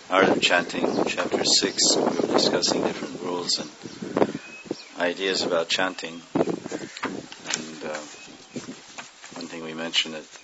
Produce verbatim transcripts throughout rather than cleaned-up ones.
Art of Chanting, Chapter six. We were discussing different rules and ideas about chanting. And uh, one thing we mentioned that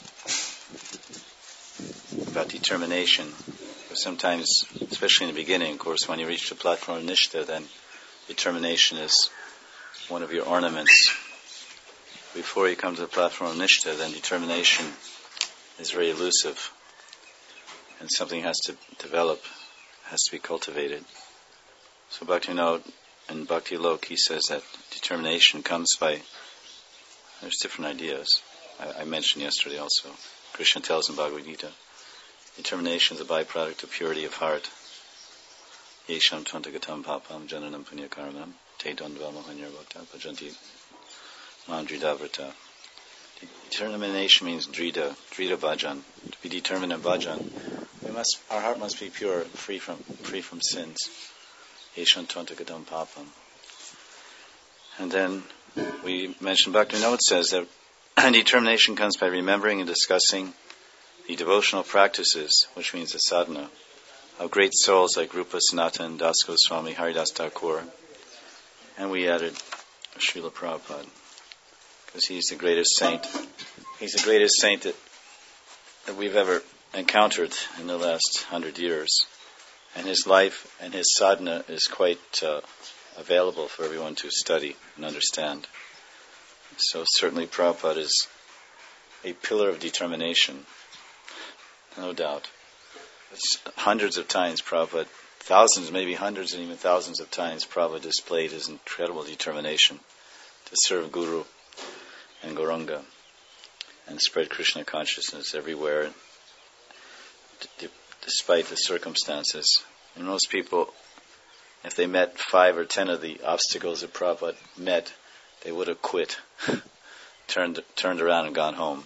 about determination. Sometimes, especially in the beginning, of course, when you reach the platform of Nishta, then determination is one of your ornaments. Before you come to the platform of Nishta, then determination is very elusive. And something has to develop, has to be cultivated. So Bhaktivinoda in Bhakti Lok, he says that determination comes by, there's different ideas. I, I mentioned yesterday also. Krishna tells in Bhagavad Gita, determination is a byproduct of purity of heart. Yesham tvantagatam papam jananam punyakarmanam te dandva mohanyarvata bhajanti mandridavrata. Determination means drita, drita bhajan. To be determined in bhajan, we must, our heart must be pure, free from free from sins. Yesham tvantagatam papam. And then we mentioned Bhaktivinoda says that determination comes by remembering and discussing the devotional practices, which means the sadhana, of great souls like Rupa Sanatan, Das Goswami, Haridas Thakur, and we added Srila Prabhupada, because he's the greatest saint. He's the greatest saint that, that we've ever encountered in the last hundred years, and his life and his sadhana is quite uh, available for everyone to study and understand. So certainly Prabhupada is a pillar of determination. No doubt. It's hundreds of times Prabhupada, thousands, maybe hundreds and even thousands of times Prabhupada displayed his incredible determination to serve Guru and Gauranga and spread Krishna consciousness everywhere, d- despite the circumstances. And most people, if they met five or ten of the obstacles that Prabhupada met, they would have quit, turned turned around and gone home.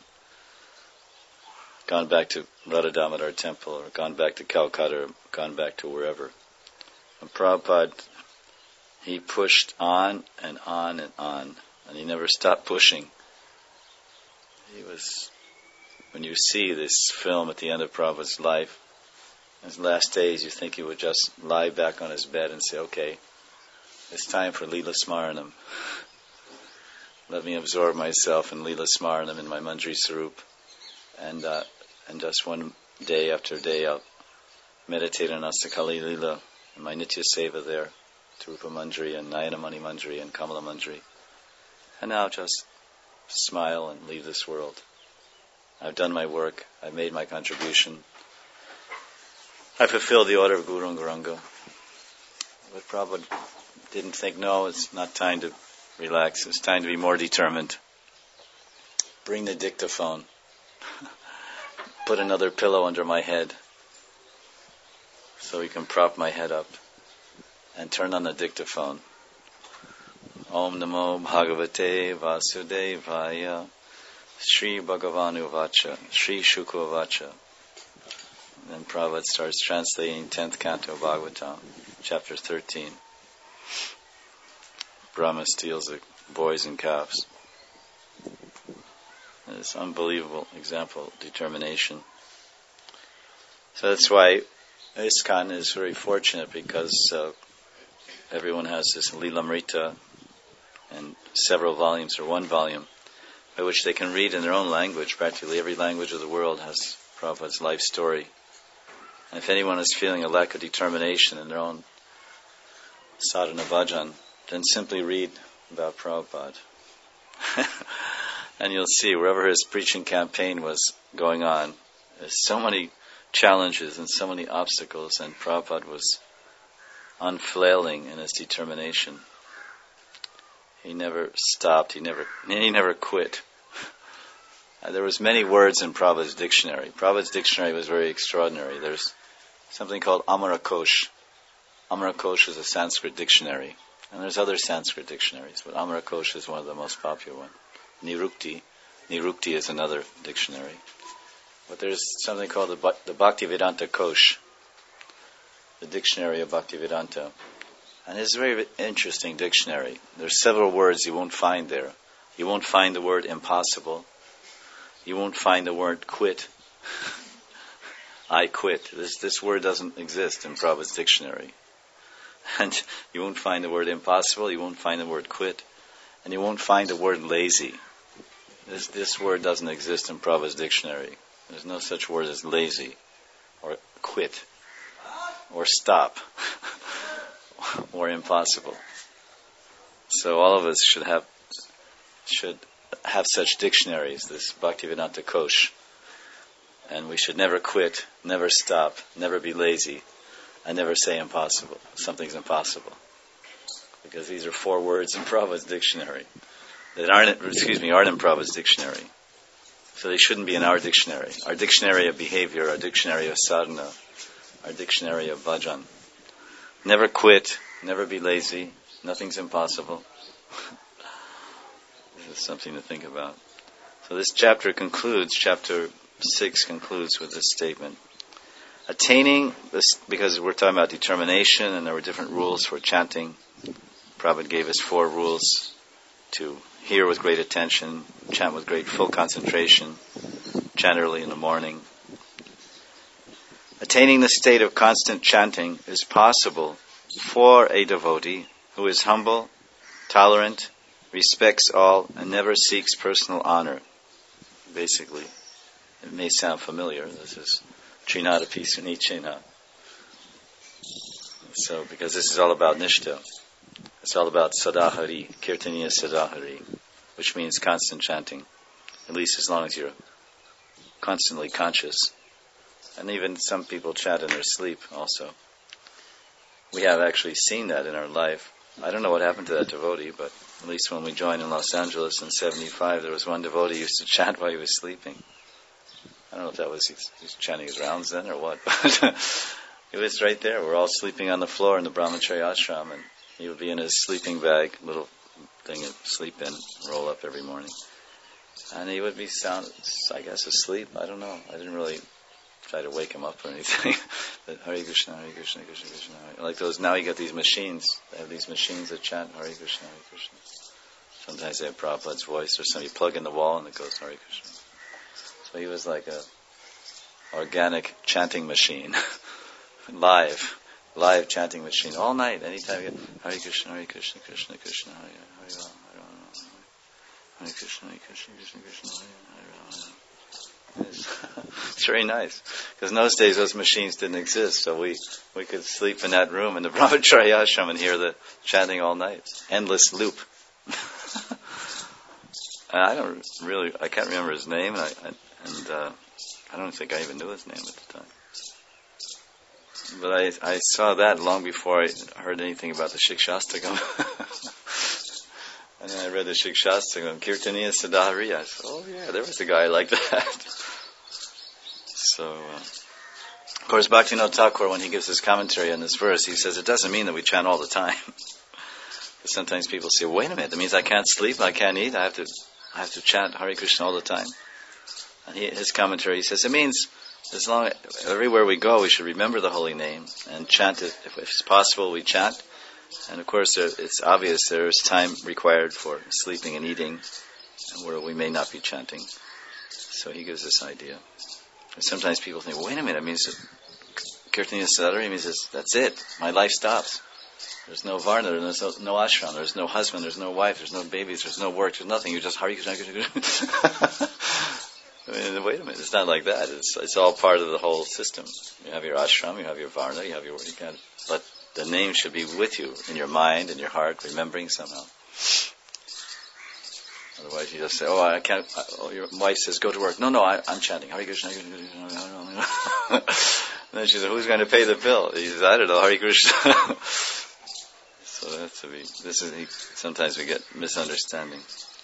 Gone back to Radha Damodar temple, or gone back to Calcutta, or gone back to wherever. And Prabhupada, he pushed on and on and on, and he never stopped pushing. He was, when you see this film at the end of Prabhupada's life, his last days, you think he would just lie back on his bed and say, okay, it's time for Leela Smaranam. Let me absorb myself in Leela Smaranam, in my Manjari Sarup. And uh, and just one day after day I'll meditate on Astakali Leela and my Nitya Seva there, to Rupa Manjari and Nayanamani Manjari and Kamala Manjari. And now just smile and leave this world. I've done my work, I've made my contribution, I fulfilled the order of Guru and Gauranga. But Prabhupada didn't think, no, it's not time to relax, it's time to be more determined. Bring the dictaphone. Put another pillow under my head so he can prop my head up and turn on the dictaphone. Om Namo Bhagavate Vasudevaya Sri Bhagavanu Vacha Sri Shukha Vacha. And then Prabhupada starts translating tenth canto of Bhagavatam, chapter thirteen. Brahma steals the boys and calves. This unbelievable example of determination. So that's why ISKCON is very fortunate, because uh, everyone has this Lilamrita and several volumes, or one volume, by which they can read in their own language. Practically every language of the world has Prabhupada's life story. And if anyone is feeling a lack of determination in their own sadhana bhajan, then simply read about Prabhupada. And you'll see, wherever his preaching campaign was going on, there's so many challenges and so many obstacles, and Prabhupada was unflailing in his determination. He never stopped, he never he never quit. Uh, there was many words in Prabhupada's dictionary. Prabhupada's dictionary was very extraordinary. There's something called Amarakosh. Amarakosh is a Sanskrit dictionary. And there's other Sanskrit dictionaries, but Amarakosh is one of the most popular ones. Nirukti. Nirukti is another dictionary. But there's something called the, the Bhaktivedanta Kosh, the dictionary of Bhaktivedanta. And it's a very interesting dictionary. There's several words you won't find there. You won't find the word impossible. You won't find the word quit. I quit. This this word doesn't exist in Prabhupada's dictionary. And you won't find the word impossible, you won't find the word quit, and you won't find the word lazy. This this word doesn't exist in Prabhupada's dictionary. There's no such word as lazy, or quit, or stop, or impossible. So all of us should have should have such dictionaries, this Bhaktivedanta Kosh. And we should never quit, never stop, never be lazy, and never say impossible. Something's impossible. Because these are four words in Prabhupada's dictionary that aren't, excuse me, aren't in Prabhupada's dictionary. So they shouldn't be in our dictionary. Our dictionary of behavior, our dictionary of sadhana, our dictionary of bhajan. Never quit, never be lazy, nothing's impossible. This is something to think about. So this chapter concludes, chapter six concludes with this statement. Attaining this, because we're talking about determination and there were different rules for chanting. Prabhupada gave us four rules to hear with great attention, chant with great full concentration, chant early in the morning. Attaining the state of constant chanting is possible for a devotee who is humble, tolerant, respects all, and never seeks personal honor. Basically, it may sound familiar. This is Trinadapi Sunichena. So, because this is all about Nishtha. It's all about Sadahari, Kirtaniya Sadahari, which means constant chanting. At least as long as you're constantly conscious. And even some people chant in their sleep also. We have actually seen that in our life. I don't know what happened to that devotee, but at least when we joined in Los Angeles in seventy-five, there was one devotee who used to chant while he was sleeping. I don't know if that was, he was chanting his rounds then or what, but he was right there. We're all sleeping on the floor in the Brahmachari ashram, and he would be in his sleeping bag, little thing to sleep in, roll up every morning. And he would be sound, I guess, asleep. I don't know. I didn't really try to wake him up or anything. But Hare Krishna, Hare Krishna, Krishna Krishna, Hare. Like those, now you get these machines. They have these machines that chant Hare Krishna, Hare Krishna. Sometimes they have Prabhupada's voice, or some you plug in the wall and it goes Hare Krishna. So he was like a organic chanting machine. live. Live chanting machine. All night, anytime you get Hare Krishna, Hare Krishna, Krishna Krishna, Hare Hare Hare Hare Hare Krishna, Hare Krishna, Krishna Krishna, Hare Hare Hare. It's very nice, because in those days those machines didn't exist, so we, we could sleep in that room in the Brahmachari ashram and hear the chanting all night. Endless loop. And I don't really, I can't remember his name, and, I, I, and uh, I don't think I even knew his name at the time. But I, I saw that long before I heard anything about the Shikshastakam. And then I read the Shikshastakam, Kirtaniya Sadahari. I said, oh yeah, there was a guy like that. So, uh, of course, Bhaktivinoda Thakur, when he gives his commentary on this verse, he says it doesn't mean that we chant all the time. Sometimes people say, wait a minute, that means I can't sleep, I can't eat, I have to, I have to chant Hare Krishna all the time. And he, his commentary, he says, it means as long everywhere we go, we should remember the holy name and chant it. If, if it's possible, we chant. And of course, there, it's obvious there is time required for sleeping and eating, and where we may not be chanting. So he gives this idea. And sometimes people think, well, wait a minute, it means that Kirtaniya Sadahari means this, that's it, my life stops. There's no varna, there's no, no ashram, there's no husband, there's no wife, there's no babies, there's no work, there's nothing. You're just Hare Krishna, Hare Krishna. I mean, wait a minute, it's not like that. It's it's all part of the whole system. You have your ashram, you have your varna, you have your work. You can't, but the name should be with you in your mind, in your heart, remembering somehow. Otherwise, you just say, "Oh, I can't." Oh, your wife says, "Go to work." No, no, I, I'm chanting Hare Krishna, Hare Krishna. And then she says, "Who's going to pay the bill?" He says, "I don't know, Hare Krishna." So that's to be. This is sometimes we get misunderstanding.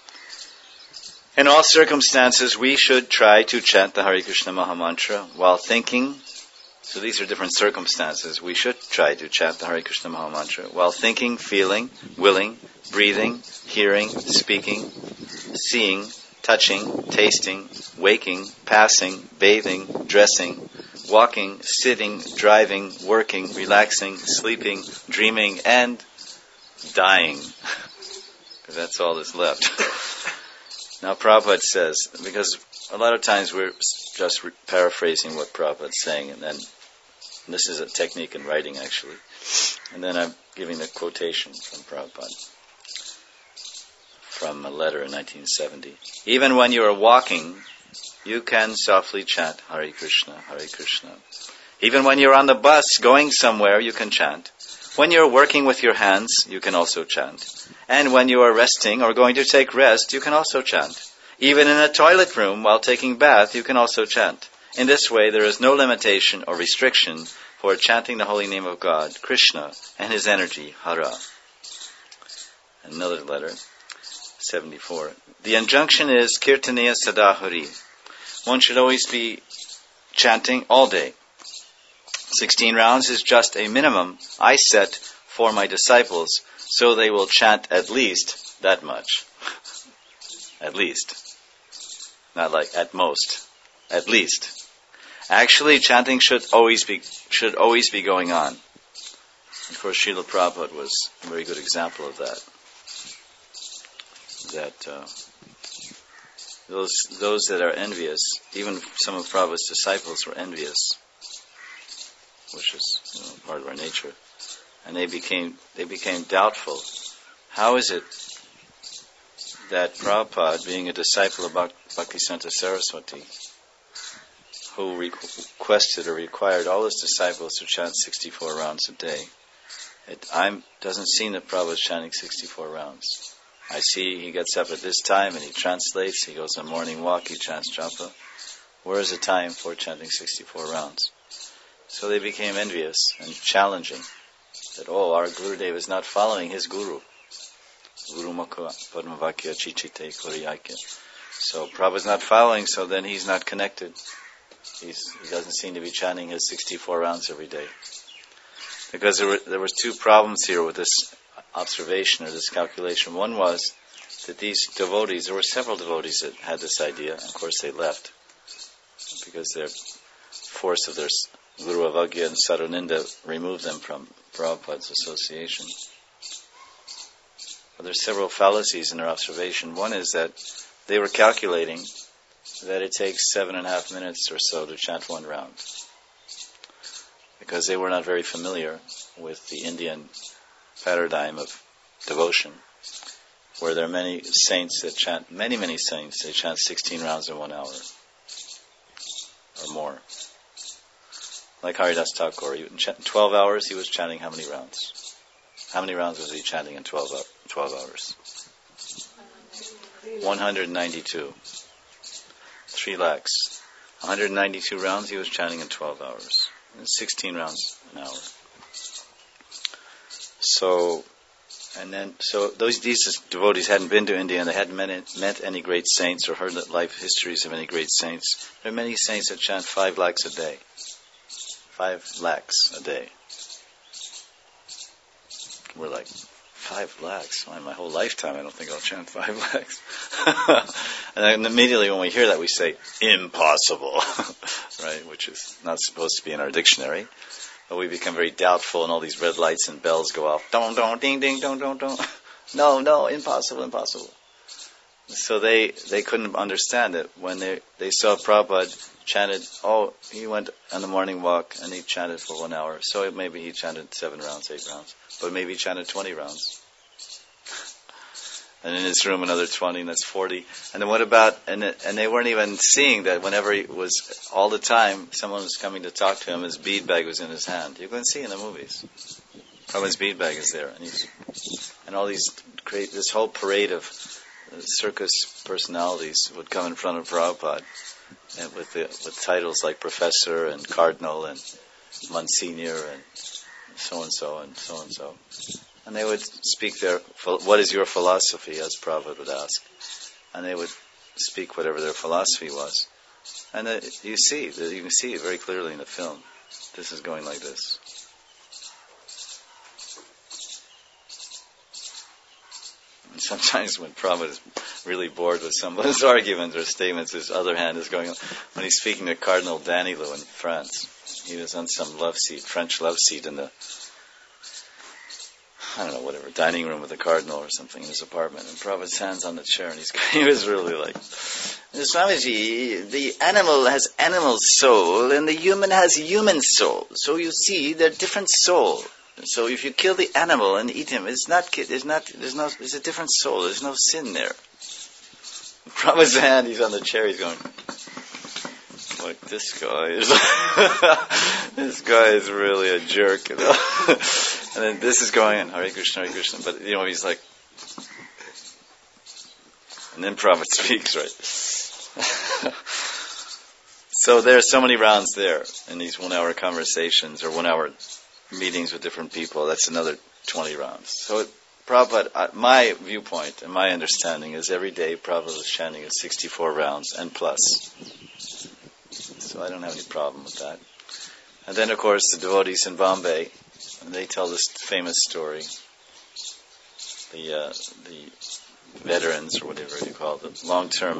In all circumstances, we should try to chant the Hare Krishna Mahamantra while thinking. So these are different circumstances. We should try to chant the Hare Krishna Mahamantra while thinking, feeling, willing, breathing, hearing, speaking, seeing, touching, tasting, waking, passing, bathing, dressing, walking, sitting, driving, working, relaxing, sleeping, dreaming, and dying. Because that's all that's left. Now Prabhupada says, because a lot of times we're just re- paraphrasing what Prabhupada's saying, and then and this is a technique in writing actually, and then I'm giving the quotation from Prabhupada from a letter in nineteen seventy. Even when you are walking, you can softly chant Hare Krishna, Hare Krishna. Even when you're on the bus going somewhere, you can chant. When you're working with your hands, you can also chant. And when you are resting or going to take rest, you can also chant. Even in a toilet room while taking bath, you can also chant. In this way, there is no limitation or restriction for chanting the holy name of God, Krishna, and his energy, Hara. Another letter, seventy-four. The injunction is Kirtaniya Sadahari. One should always be chanting all day. Sixteen rounds is just a minimum I set for my disciples, so they will chant at least that much. At least. Not like at most. At least. Actually, chanting should always be should always be going on. Of course, Srila Prabhupada was a very good example of that. That uh, those those that are envious, even some of Prabhupada's disciples were envious, which is, you know, part of our nature, and they became they became doubtful. How is it that Prabhupada, being a disciple of Bhaktisiddhanta Saraswati, who requested or required all his disciples to chant sixty-four rounds a day, it I'm, doesn't seem that Prabhupada is chanting sixty-four rounds. I see he gets up at this time and he translates, he goes on a morning walk, he chants japa. Where is the time for chanting sixty-four rounds? So they became envious and challenging that, oh, our Gurudev is not following his Guru. Guru Mukha Padmavakya Chichite Koriyakya. So Prabhupada's not following, so then he's not connected. He's, he doesn't seem to be chanting his sixty-four rounds every day. Because there were there was two problems here with this observation or this calculation. One was that these devotees, there were several devotees that had this idea, and of course they left because their force of their Guru Avagya and Sadhuninda removed them from Prabhupada's association. But there's several fallacies in their observation. One is that they were calculating that it takes seven and a half minutes or so to chant one round, because they were not very familiar with the Indian paradigm of devotion, where there are many saints that chant, many, many saints, they chant sixteen rounds in one hour or more. Like Haridas Thakur, in twelve hours he was chanting how many rounds? How many rounds was he chanting in twelve, twelve hours? one hundred ninety-two. Three lakhs. one hundred ninety-two rounds he was chanting in twelve hours. sixteen rounds an hour. So, and then, so those these devotees hadn't been to India and they hadn't met, met any great saints or heard the life histories of any great saints. There are many saints that chant five lakhs a day. Five lakhs a day. We're like, five lakhs? Why, my whole lifetime I don't think I'll chant five lakhs. And then immediately when we hear that we say, impossible. Right? Which is not supposed to be in our dictionary. But we become very doubtful and all these red lights and bells go off. Don't, don't, ding, ding, don't, don't, don't. No, no, impossible, impossible. So they, they couldn't understand it when they, they saw Prabhupada chanted, oh, he went on the morning walk and he chanted for one hour. So maybe he chanted seven rounds, eight rounds. But maybe he chanted twenty rounds. And in his room another twenty, and that's forty. And then what about, and it, and they weren't even seeing that whenever he was, all the time, someone was coming to talk to him, his bead bag was in his hand. You can see in the movies. Prabhupada's bead bag is there. And he's, and all these, create this whole parade of uh, circus personalities would come in front of Prabhupada, and with the, with titles like Professor and Cardinal and Monsignor and so and so and so and so. And they would speak their, what is your philosophy, as Prabhupada would ask. And they would speak whatever their philosophy was. And uh, you see, you can see it very clearly in the film. This is going like this. And sometimes when Prabhupada is really bored with someone's arguments or statements, his other hand is going on. When he's speaking to Cardinal Danilou in France, he was on some love seat, French love seat in the I don't know, whatever, dining room with a cardinal or something in his apartment, and Prabhupada's hands on the chair, and he's, he was really like, Swamiji, the animal has animal soul, and the human has human soul. So you see, they're different soul. So if you kill the animal and eat him, it's not, there's not, there's no, there's a different soul. There's no sin there. Prabhupada's hand, he's on the chair, he's going, like, this guy is, this guy is really a jerk, you know. And then this is going on, Hare Krishna, Hare Krishna, but, you know, he's like, and then Prabhupada speaks, right? So there are so many rounds there in these one-hour conversations or one-hour meetings with different people. That's another twenty rounds. So it, Prabhupada, uh, my viewpoint and my understanding is every day Prabhupada is chanting at sixty-four rounds and plus. So I don't have any problem with that. And then, of course, the devotees in Bombay, they tell this famous story. The uh, the veterans, or whatever you call it, long-term,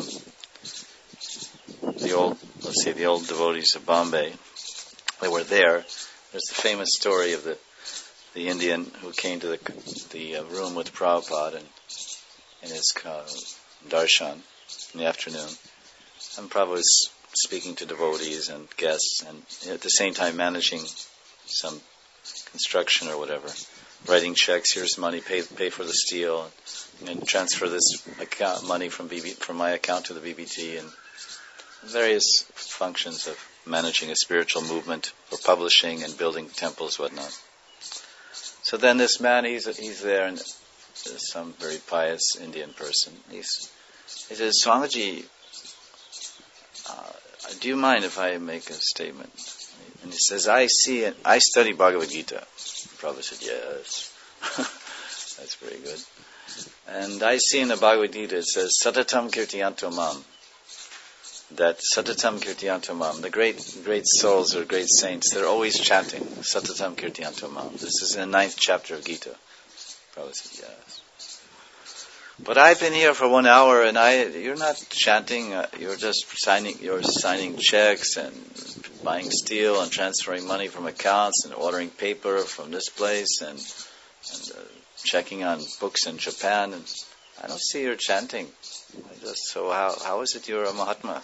the old, let's say, the old devotees of Bombay, they were there. There's the famous story of the the Indian who came to the the uh, room with Prabhupada and in his uh, darshan in the afternoon, and Prabhupada was speaking to devotees and guests, and at the same time managing some construction or whatever, writing checks. Here's money, pay pay for the steel, and transfer this account money from B B, from my account to the B B T, and various functions of managing a spiritual movement for publishing and building temples, whatnot. So then this man, he's he's there, and there's some very pious Indian person. He's he says, Swamiji, uh, do you mind if I make a statement? And he says, I see, it, I study Bhagavad Gita. Prabhupada said, yes. That's very good. And I see in the Bhagavad Gita, it says, Satatam Kirtiyanto Mam. That Satatam Kirtiyanto Mam, the great great souls or great saints, they're always chanting, Satatam Kirtiyanto Mam. This is in the ninth chapter of Gita. Prabhupada said, yes. But I've been here for one hour and I, you're not chanting, uh, you're just signing, you're signing checks and buying steel and transferring money from accounts and ordering paper from this place and, and uh, checking on books in Japan, and I don't see you're chanting. I just, so how how is it you're a Mahatma?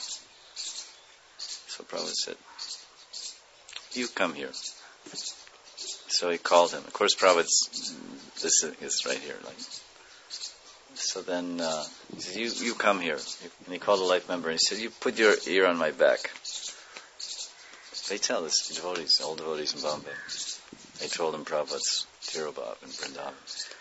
So Prabhupada said, you come here. So he called him. Of course, Prabhupada's, this is right here, like. So then uh, he said, you, you come here. And he called a life member and he said, you put your ear on my back. They tell this to devotees, old devotees in Bombay. They told him Prabhupada's Tirobhav in Vrindavan.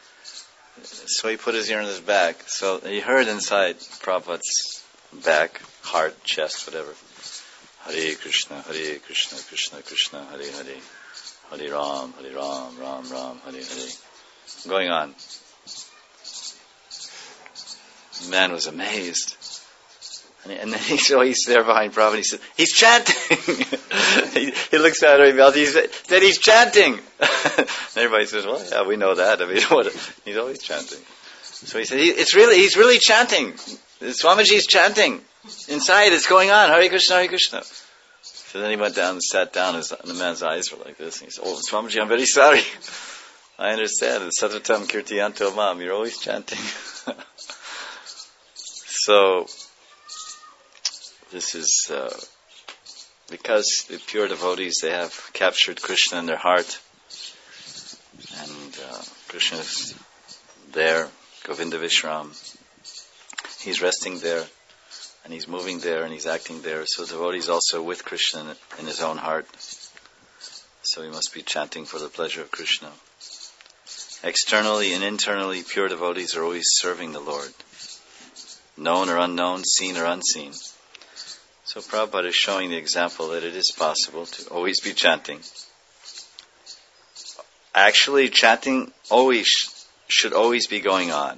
So he put his ear on his back. So he heard inside Prabhupada's back, heart, chest, whatever. Hare Krishna, Hare Krishna, Krishna Krishna, Hare Hare. Hare Ram, Hare Ram, Ram Ram, Hare Hare. Going on. The man was amazed. And, and then he, so he's there behind Prabhupada and he said, he's chanting! he, he looks at everybody else, he said, said he's chanting! And everybody says, well, yeah, we know that. I mean, what, he's always chanting. So he said, he, it's really, he's really chanting. Swamiji's chanting. Inside it's going on, Hare Krishna, Hare Krishna. So then he went down and sat down, his, and the man's eyes were like this, and he said, oh, Swamiji, I'm very sorry. I understand, it's Satatam Kirtiyanto Mam, you're always chanting. So, this is uh, because the pure devotees, they have captured Krishna in their heart, and uh, Krishna is there, Govinda Vishram. He's resting there, and he's moving there, and he's acting there. So the devotee is also with Krishna in, in his own heart. So he must be chanting for the pleasure of Krishna. Externally and internally, pure devotees are always serving the Lord. Known or unknown, seen or unseen. So Prabhupada is showing the example that it is possible to always be chanting. Actually, chanting always should always be going on.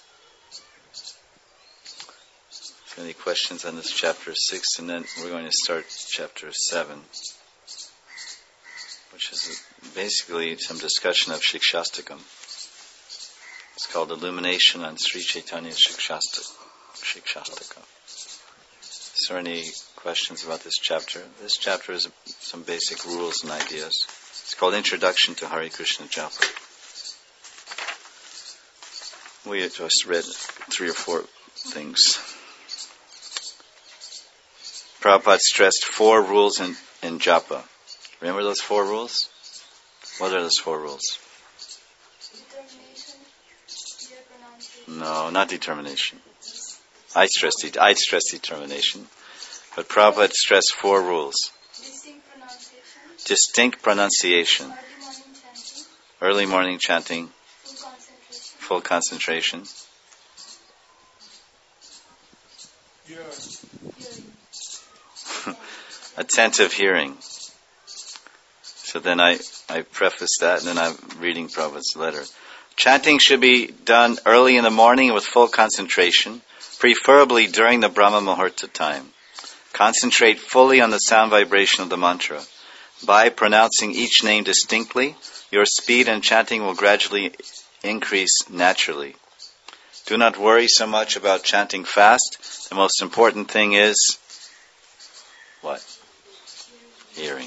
So any questions on this chapter six, and then we're going to start chapter seven, which is basically some discussion of Shikshastakam. It's called Illumination on Sri Chaitanya's Shikshastakam. Shikshastakam. Is there any questions about this chapter? This chapter is some basic rules and ideas. It's called Introduction to Hare Krishna Japa. We had just read three or four things. Prabhupada stressed four rules in, in japa. Remember those four rules? What are those four rules? Determination, clear pronunciation. No, not determination. I stressed det- I stressed determination. But Prabhupada stressed four rules. Distinct pronunciation. Distinct pronunciation. Early morning chanting. Early morning chanting. Full concentration. Full concentration. Hearing. Attentive hearing. So then I, I preface that, and then I'm reading Prabhupada's letter. Chanting should be done early in the morning with full concentration, preferably during the Brahma Muhurta time. Concentrate fully on the sound vibration of the mantra. By pronouncing each name distinctly, your speed in chanting will gradually increase naturally. Do not worry so much about chanting fast. The most important thing is what? Hearing.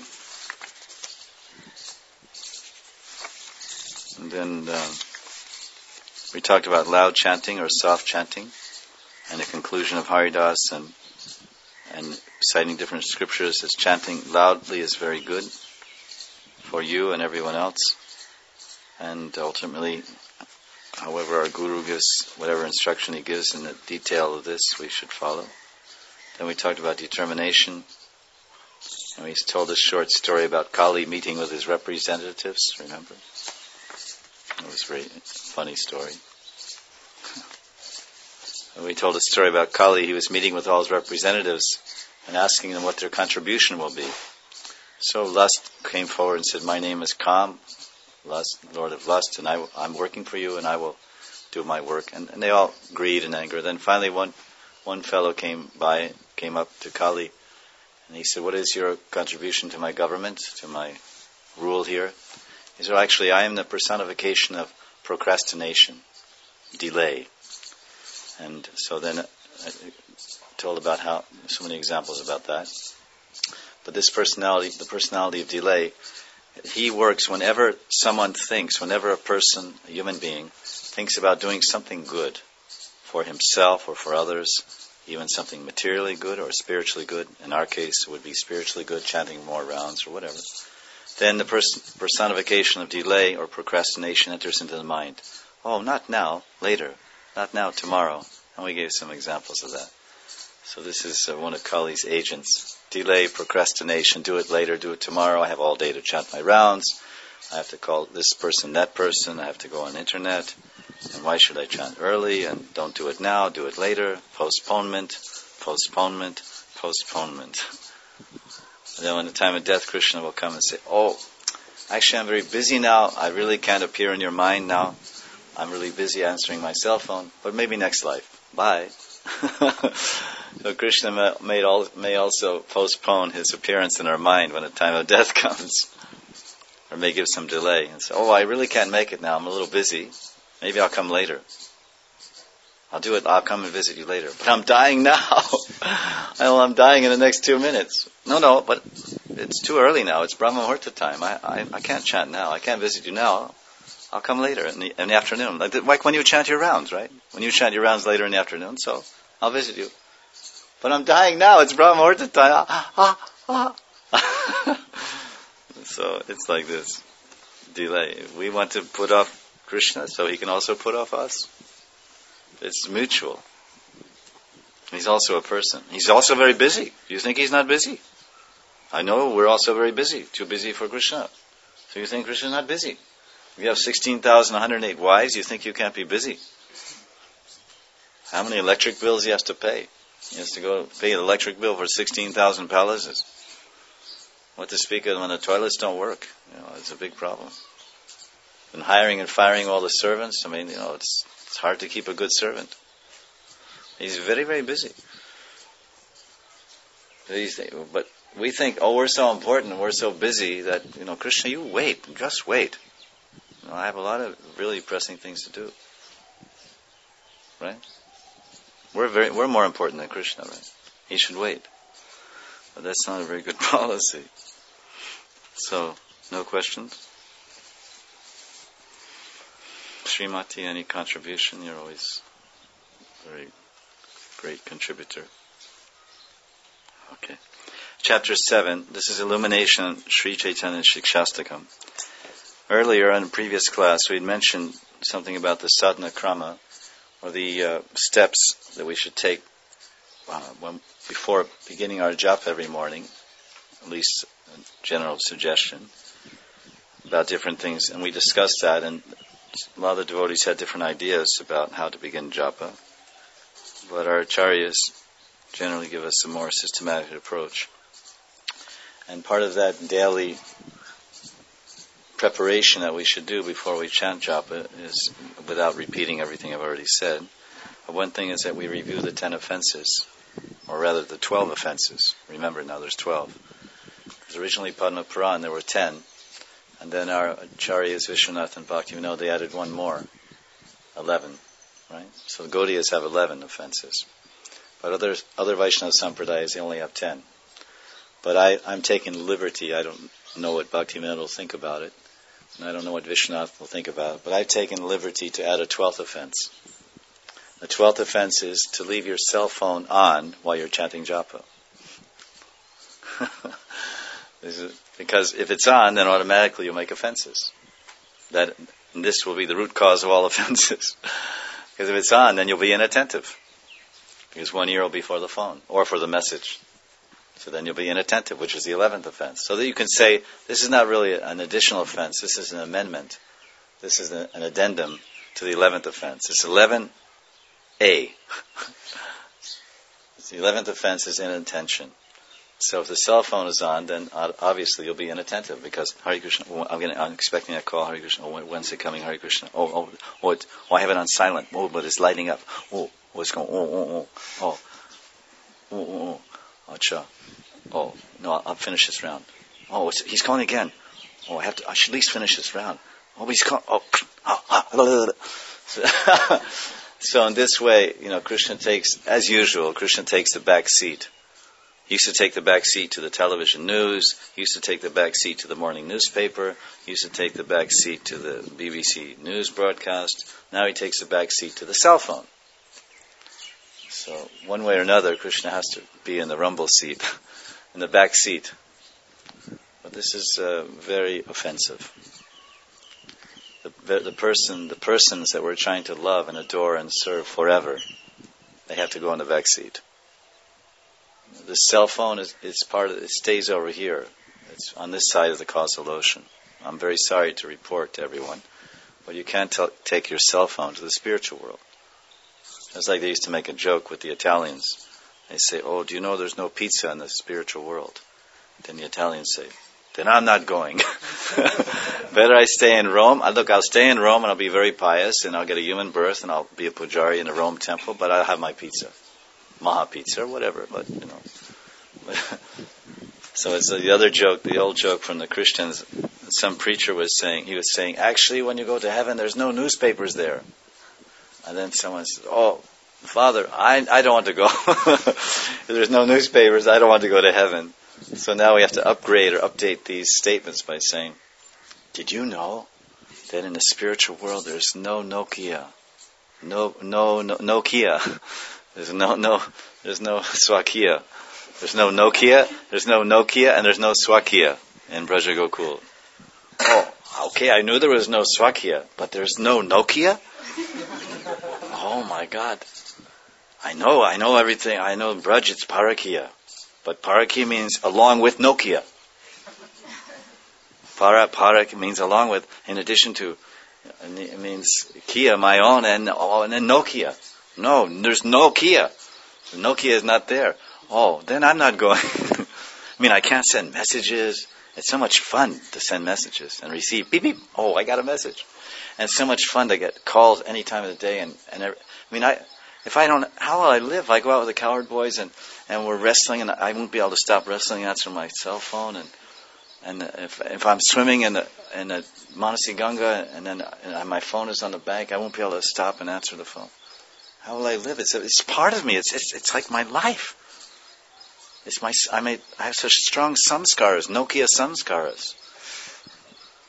And then um, we talked about loud chanting or soft chanting, and the conclusion of Haridas, and and citing different scriptures as chanting loudly is very good for you and everyone else. And ultimately, however our Guru gives, whatever instruction he gives in the detail of this, we should follow. Then we talked about determination, and we told a short story about Kali meeting with his representatives, remember? It was a very funny story. And we told a story about Kali. He was meeting with all his representatives and asking them what their contribution will be. So Lust came forward and said, "My name is Kam, Lust, Lord of Lust, and I, I'm working for you, and I will do my work." And, and they all agreed in anger. Then finally one one fellow came by, came up to Kali, and he said, "What is your contribution to my government, to my rule here?" He said, "Well, actually, I am the personification of procrastination, delay." And so then I told about how, so many examples about that. But this personality, the personality of delay, he works whenever someone thinks, whenever a person, a human being, thinks about doing something good for himself or for others, even something materially good or spiritually good. In our case, it would be spiritually good, chanting more rounds or whatever. Then the pers- personification of delay or procrastination enters into the mind. Oh, not now, later. Not now, tomorrow. And we gave some examples of that. So this is uh, one of Kali's agents. Delay, procrastination, do it later, do it tomorrow. I have all day to chant my rounds. I have to call this person, that person. I have to go on the internet. And why should I chant early? And don't do it now, do it later. Postponement, postponement, postponement. And then when the time of death, Krishna will come and say, "Oh, actually I'm very busy now. I really can't appear in your mind now. I'm really busy answering my cell phone, but maybe next life. Bye." So Krishna may, all, may also postpone his appearance in our mind when the time of death comes, or may give some delay and say, "Oh, I really can't make it now. I'm a little busy. Maybe I'll come later. I'll do it. I'll come and visit you later. But I'm dying now. Well, I'm dying in the next two minutes. No, no, but it's too early now. It's Brahma Muhurta time. I, I, I can't chant now. I can't visit you now. I'll come later in the, in the afternoon. Like, the, like when you chant your rounds, right? When you chant your rounds later in the afternoon, so I'll visit you. But I'm dying now. It's Brahma Muhurta time. Ah, ah, ah. So it's like this. Delay. We want to put off Krishna so he can also put off us. It's mutual. He's also a person. He's also very busy. You think he's not busy? I know we're also very busy. Too busy for Krishna. So you think Krishna's not busy? If you have sixteen thousand one hundred eight wives, you think you can't be busy? How many electric bills he has to pay? He has to go pay an electric bill for sixteen thousand palaces. What to speak of when the toilets don't work? You know, it's a big problem. And hiring and firing all the servants, I mean, you know, it's it's hard to keep a good servant. He's very, very busy. But we think, oh, we're so important, we're so busy that, you know, Krishna, you wait, just wait. You know, I have a lot of really pressing things to do. Right? We're very, we're more important than Krishna, right? He should wait. But that's not a very good policy. So, no questions? Srimati, any contribution? You're always a very great contributor. Okay. Chapter seven, this is Illumination, Sri Chaitanya Shikshastakam. Earlier in a previous class we had mentioned something about the sadhana krama, or the uh, steps that we should take uh, when, before beginning our japa every morning, at least a general suggestion about different things, and we discussed that, and a lot of the devotees had different ideas about how to begin japa, but our acharyas generally give us a more systematic approach. And part of that daily preparation that we should do before we chant japa is, without repeating everything I've already said, one thing is that we review the ten offenses, or rather the twelve offenses. Remember, now there's twelve. Because originally Padma Puran there were ten, and then our acharyas Vishwanath and Bhaktivinoda, they added one more, eleven, right? So the Gaudiyas have eleven offenses. But other other Vaishnava Sampradayas, they only have ten. But I, I'm taking liberty. I don't know what Bhaktivinoda will think about it, and I don't know what Vishwanath will think about it, but I've taken liberty to add a twelfth offense. The twelfth offense is to leave your cell phone on while you're chanting japa. This is, because if it's on, then automatically you'll make offenses. That and this will be the root cause of all offenses. Because if it's on, then you'll be inattentive. Because one ear will be for the phone, or for the message. So then you'll be inattentive, which is the eleventh offense. So that you can say, this is not really an additional offense, this is an amendment. This is an addendum to the eleventh offense. It's eleven A. The eleventh offense is inattention. So if the cell phone is on, then obviously you'll be inattentive, because Hare Krishna, I'm, getting, I'm expecting a call, Hare Krishna, oh, when's it coming, Hare Krishna? Oh, oh, oh, it, oh, I have it on silent. Oh, but it's lighting up. Oh, oh it's going, oh, oh, oh, oh, oh, oh, oh, acha. Oh, no, I'll, I'll finish this round. Oh, it's, he's calling again. Oh, I have to, I should at least finish this round. Oh, but he's calling, oh, ah, ah, so, so in this way, you know, Krishna takes, as usual, Krishna takes the back seat. He used to take the back seat to the television news. He used to take the back seat to the morning newspaper. He used to take the back seat to the B B C news broadcast. Now he takes the back seat to the cell phone. So one way or another, Krishna has to be in the rumble seat, in the back seat. But this is uh, very offensive. The, the person, the persons that we're trying to love and adore and serve forever, they have to go in the back seat. The cell phone is, is part of it stays over here. It's on this side of the causal ocean. I'm very sorry to report to everyone, but you can't t- take your cell phone to the spiritual world. It's like they used to make a joke with the Italians. They say, oh, do you know there's no pizza in the spiritual world? Then the Italians say, then I'm not going. Better I stay in Rome. I, look, I'll stay in Rome and I'll be very pious and I'll get a human birth and I'll be a pujari in a Rome temple, but I'll have my pizza. Maha pizza or whatever, but you know. So it's the other joke, the old joke from the Christians. Some preacher was saying, he was saying, actually when you go to heaven there's no newspapers there. And then someone says, oh, Father, I I don't want to go. If there's no newspapers, I don't want to go to heaven. So now we have to upgrade or update these statements by saying, did you know that in the spiritual world there's no Nokia? No, no, no Nokia. There's no, no, there's no Swakia. There's no Nokia, there's no Nokia, and there's no Swakia in Braja Gokul. Oh, okay, I knew there was no Swakia, but there's no Nokia? Oh my God. I know, I know everything. I know Braj, it's Parakia. But Parakia means along with Nokia. Para, para means along with, in addition to, it means Kia, my own, and, oh, and then Nokia. No, there's no Kia. Nokia is not there. Oh, then I'm not going. I mean, I can't send messages. It's so much fun to send messages and receive beep beep. Oh, I got a message. And it's so much fun to get calls any time of the day. And, and every, I mean, I if I don't, how will I live? I go out with the Coward Boys and, and we're wrestling, and I won't be able to stop wrestling answer my cell phone. And and if if I'm swimming in the in the Manasi Ganga and then and my phone is on the bank, I won't be able to stop and answer the phone. How will I live? It's it's part of me. It's it's it's like my life. It's my I made I have such strong samskaras, Nokia samskaras.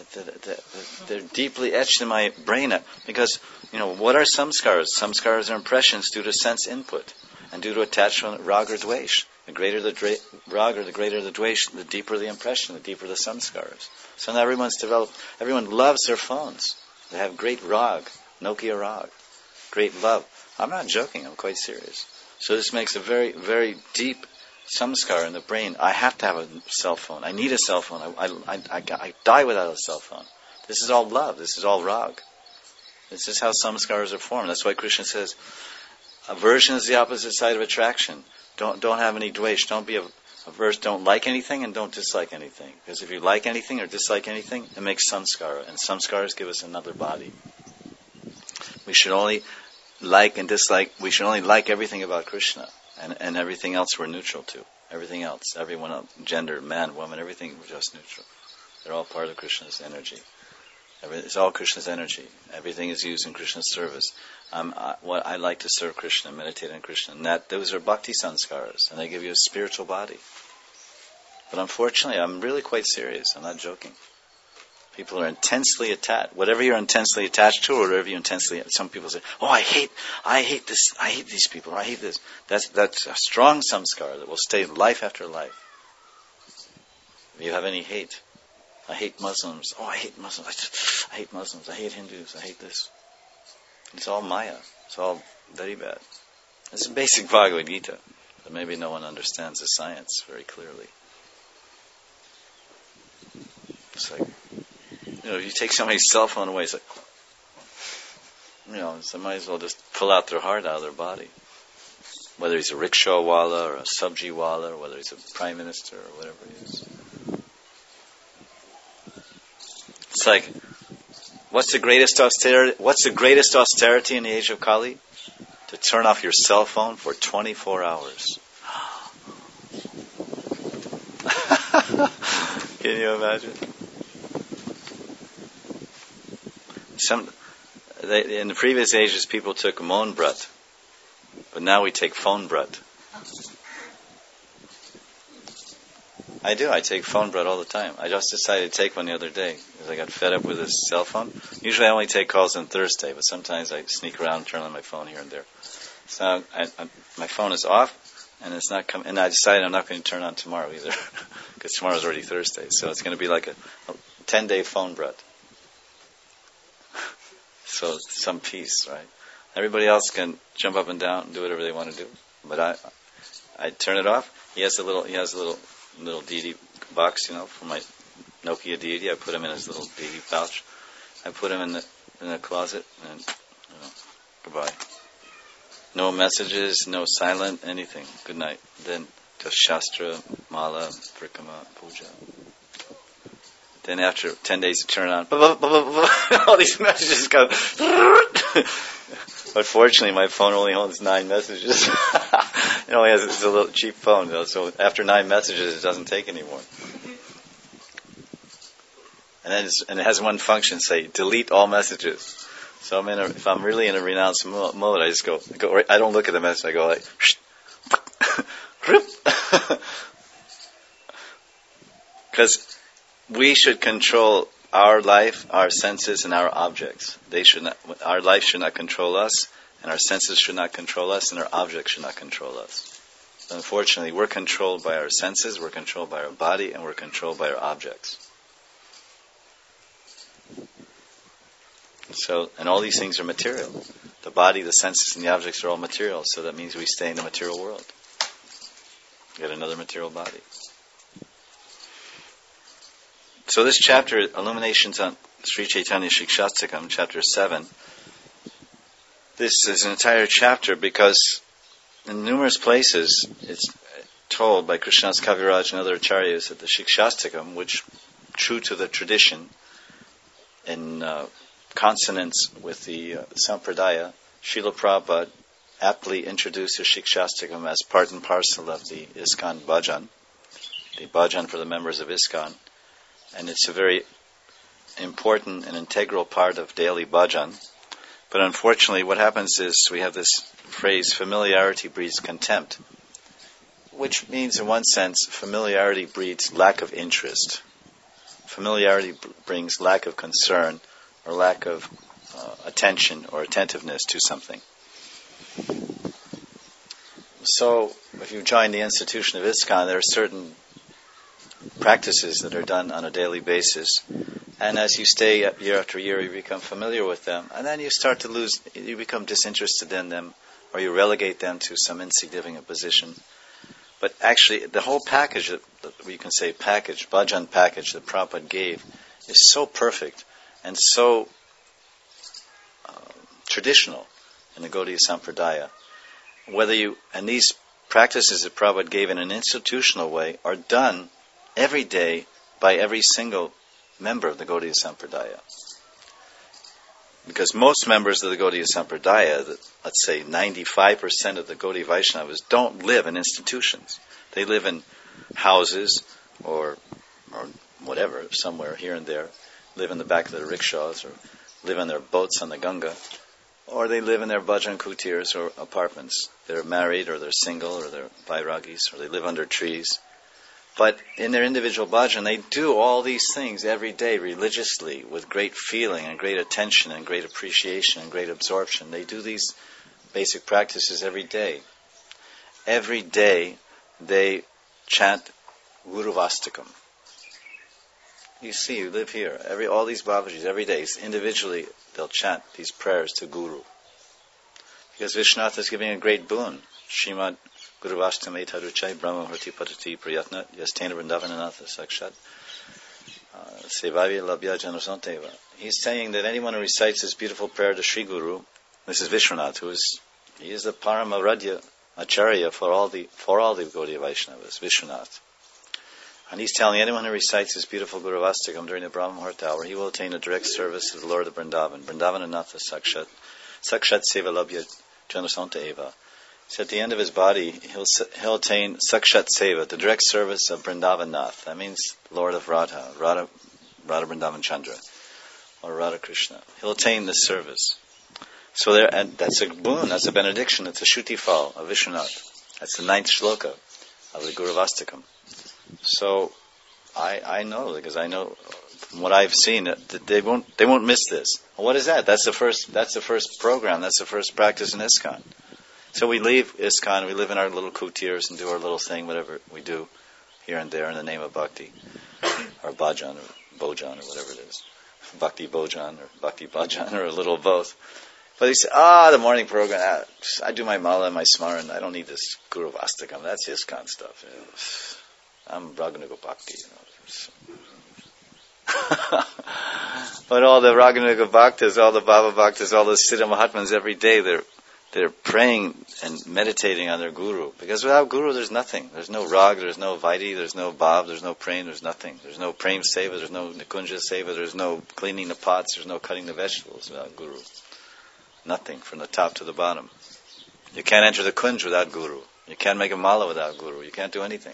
that, that, that, they're deeply etched in my brain. Because, you know, what are samskaras? Samskaras are impressions due to sense input and due to attachment, rag or dvesh. The greater the dra- rag or the greater the dvesh, the deeper the impression, the deeper the samskaras. So now everyone's developed, everyone loves their phones. They have great rag, Nokia rag, great love. I'm not joking, I'm quite serious. So this makes a very, very deep samskar in the brain. I have to have a cell phone. I need a cell phone. I, I, I, I, I die without a cell phone. This is all love. This is all rag. This is how samskaras are formed. That's why Krishna says, aversion is the opposite side of attraction. Don't don't have any dvesh. Don't be averse. Don't like anything and don't dislike anything. Because if you like anything or dislike anything, it makes samskara. And samskaras give us another body. We should only like and dislike, we should only like everything about Krishna. And, and everything else we're neutral to. Everything else, everyone else, gender, man, woman, everything we're just neutral. They're all part of Krishna's energy. Every, it's all Krishna's energy. Everything is used in Krishna's service. Um, I, what I like to serve Krishna, meditate on Krishna, and that those are bhakti sanskaras, and they give you a spiritual body. But unfortunately, I'm really quite serious. I'm not joking. People are intensely attached. Whatever you're intensely attached to, or whatever you intensely, some people say, "Oh, I hate, I hate this, I hate these people, or I hate this." That's that's a strong samskara that will stay life after life. If you have any hate, I hate Muslims. Oh, I hate Muslims. I, just, I hate Muslims. I hate Hindus. I hate this. It's all Maya. It's all very bad. It's a basic Bhagavad Gita, but maybe no one understands the science very clearly. It's like, you know, if you take somebody's cell phone away, it's like, you know, so might as well just pull out their heart out of their body. Whether he's a rickshaw wala or a sabji wala, or whether he's a prime minister or whatever he is. It's like, what's the greatest austerity? What's the greatest austerity in the age of Kali? To turn off your cell phone for twenty-four hours. Can you imagine? Some, they, in the previous ages, people took mon brat, but now we take phone brat. I do. I take phone brat all the time. I just decided to take one the other day because I got fed up with this cell phone. Usually, I only take calls on Thursday, but sometimes I sneak around and turn on my phone here and there. So I, I, my phone is off, and it's not coming. And I decided I'm not going to turn on tomorrow either, because tomorrow's already Thursday. So it's going to be like a, a ten-day phone brat. So some peace, right? Everybody else can jump up and down and do whatever they want to do, but I, I turn it off. He has a little, he has a little, little D D box, you know, for my Nokia D D. I put him in his little D D pouch. I put him in the in the closet, and you know, goodbye. No messages, no silent, anything. Good night. Then just Shastra, Mala, Prikama, Puja. Then after ten days, you turn it on. All these messages come. But fortunately, my phone only holds nine messages. It only has it's a little cheap phone, though. So after nine messages, it doesn't take anymore. And then it's, and it has one function: say delete all messages. So I'm in a, if I'm really in a renounce mo- mode, I just go. I, go, I don't look at the message. I go like. Because we should control our life, our senses, and our objects. They should not. Our life should not control us, and our senses should not control us, and our objects should not control us. But unfortunately, we're controlled by our senses, we're controlled by our body, and we're controlled by our objects. So, and all these things are material. The body, the senses, and the objects are all material. So that means we stay in the material world. Get another material body. So this chapter, Illuminations on Sri Chaitanya Shikshastakam, chapter seven, this is an entire chapter because in numerous places it's told by Krishnadas Kaviraj and other acharyas that the Shikshastakam, which true to the tradition, in uh, consonance with the uh, Sampradaya, Srila Prabhupada aptly introduced the Shikshastakam as part and parcel of the ISKCON bhajan, the bhajan for the members of ISKCON. And it's a very important and integral part of daily bhajan. But unfortunately, what happens is we have this phrase, familiarity breeds contempt, which means in one sense, familiarity breeds lack of interest. familiarity b- brings lack of concern or lack of uh, attention or attentiveness to something. So, if you join the institution of ISKCON, there are certain practices that are done on a daily basis, and as you stay year after year, you become familiar with them, and then you start to lose, you become disinterested in them, or you relegate them to some insignificant position. But actually, the whole package, that we can say package, bhajan package that Prabhupada gave, is so perfect and so uh, traditional in the Gaudiya Sampradaya. Whether you, and these practices that Prabhupada gave in an institutional way are done every day by every single member of the Gaudiya Sampradaya. Because most members of the Gaudiya Sampradaya, the, let's say ninety-five percent of the Gaudiya Vaishnavas, don't live in institutions. They live in houses or or whatever, somewhere here and there, live in the back of their rickshaws or live in their boats on the Ganga, or they live in their bhajan kutirs or apartments. They're married or they're single or they're vairagis or they live under trees. But in their individual bhajan, they do all these things every day religiously with great feeling and great attention and great appreciation and great absorption. They do these basic practices every day. Every day they chant Guru Vastakam. You see, you live here. Every all these Babajis, every day, individually, they'll chant these prayers to Guru. Because Vishwanath is giving a great boon. Shrimad Guru Vastam Etaruchai Brahma Hrati Patati Priyatna Yastena Vrindavananatha Sakshat Sevavi Labhya Janasanteva. He's saying that anyone who recites this beautiful prayer to Sri Guru, this is Vishwanath, who is he is the Paramaradya Acharya for all the for all the Gaudiya Vaishnavas, Vishwanath. And he's telling anyone who recites this beautiful Guru Vastakam during the Brahma Muhurta hour, he will attain a direct service of the Lord of Vrindavan. Vrindavananatha Sakshat Sakshat Seva Labhya Janasanta Eva. So at the end of his body, he'll he'll attain Sakshat Seva, the direct service of Vrindavanath. That means Lord of Radha, Radha, Radha Vrindavan Chandra, or Radha Krishna. He'll attain this service. So there, and that's a boon, that's a benediction, it's a Shutifal of Vishwanath. That's the ninth shloka of the Guru Vastakam. So I I know, because I know from what I've seen, that they won't they won't miss this. Well, what is that? That's the first that's the first program, that's the first practice in ISKCON. So we leave ISKCON, we live in our little kutirs and do our little thing, whatever we do here and there in the name of bhakti, or bhajan, or bojan, or whatever it is. Bhakti bojan, or bhakti bhajan, or a little of both. But they say, ah, the morning program, ah, I do my mala and my smaran, I don't need this Guru Vastakam, that's ISKCON stuff. You know. I'm Raghunaga Bhakti, you know. But all the Raghunaga Bhaktas, all the Baba Bhaktas, all the Siddha Mahatmas, every day they're They're praying and meditating on their Guru. Because without Guru, there's nothing. There's no Rag, there's no Vaidhi, there's no Bhav, there's no Prem, there's nothing. There's no Prem Seva, there's no Nikunja Seva, there's no cleaning the pots, there's no cutting the vegetables without Guru. Nothing, from the top to the bottom. You can't enter the Kunj without Guru. You can't make a mala without Guru. You can't do anything.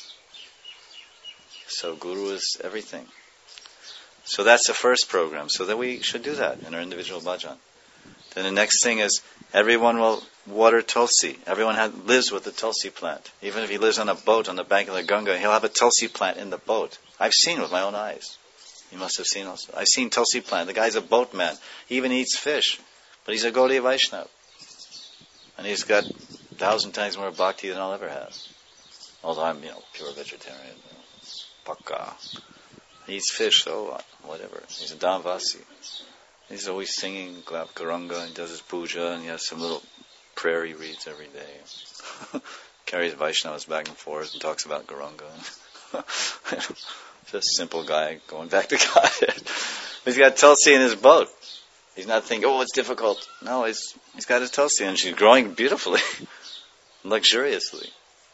So Guru is everything. So that's the first program. So that we should do that in our individual bhajan. Then the next thing is, everyone will water tulsi. Everyone has, lives with a tulsi plant. Even if he lives on a boat on the bank of the Ganga, he'll have a tulsi plant in the boat. I've seen with my own eyes. You must have seen also. I've seen tulsi plant. The guy's a boatman. He even eats fish. But he's a Gaudiya Vaishnava. And he's got a thousand times more bhakti than I'll ever have. Although I'm, you know, pure vegetarian. You know, Pakka. He eats fish, so whatever. He's a Dhamvasi. He's always singing Gauranga and does his puja, and he has some little prayer he reads every day. Carries Vaishnavas back and forth and talks about Gauranga. Just a simple guy going back to Godhead. He's got Tulsi in his boat. He's not thinking, oh, it's difficult. No, he's he's got his Tulsi, and she's growing beautifully, luxuriously.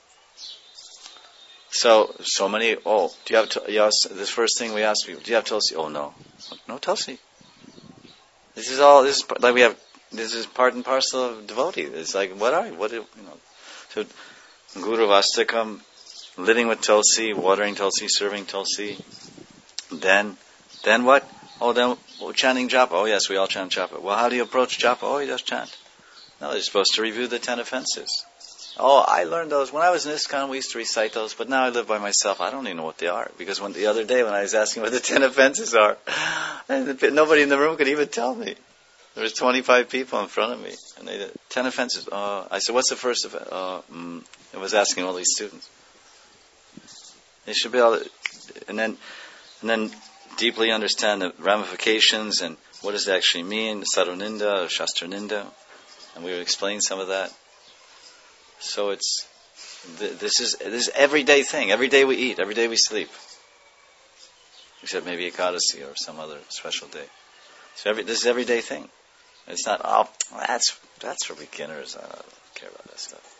So, so many, oh, do you have, you ask, this first thing we ask people, do you have Tulsi? Oh, no. No Tulsi. This is all, this is, like we have, this is part and parcel of devotee. It's like, what are you? What, do, you know. So, Guru Vastakam, living with Tulsi, watering Tulsi, serving Tulsi. Then, then what? Oh, then, oh, chanting japa. Oh, yes, we all chant japa. Well, how do you approach japa? Oh, you just chant. No, you're supposed to review the ten offenses. Oh, I learned those. When I was in ISKCON, we used to recite those, but now I live by myself. I don't even know what they are. Because when the other day when I was asking what the ten offenses are, and nobody in the room could even tell me. There was twenty-five people in front of me, and they did ten offenses. Uh, I said, what's the first offense? Uh, mm, I was asking all these students. They should be able to, and then, and then deeply understand the ramifications and what does it actually mean, Sarvaninda or Shastraninda, and we would explain some of that. So it's th- this is this is everyday thing. Every day we eat, every day we sleep, except maybe Ekadasi or some other special day. So every this is everyday thing. It's not, oh, that's that's for beginners. I don't care about that stuff.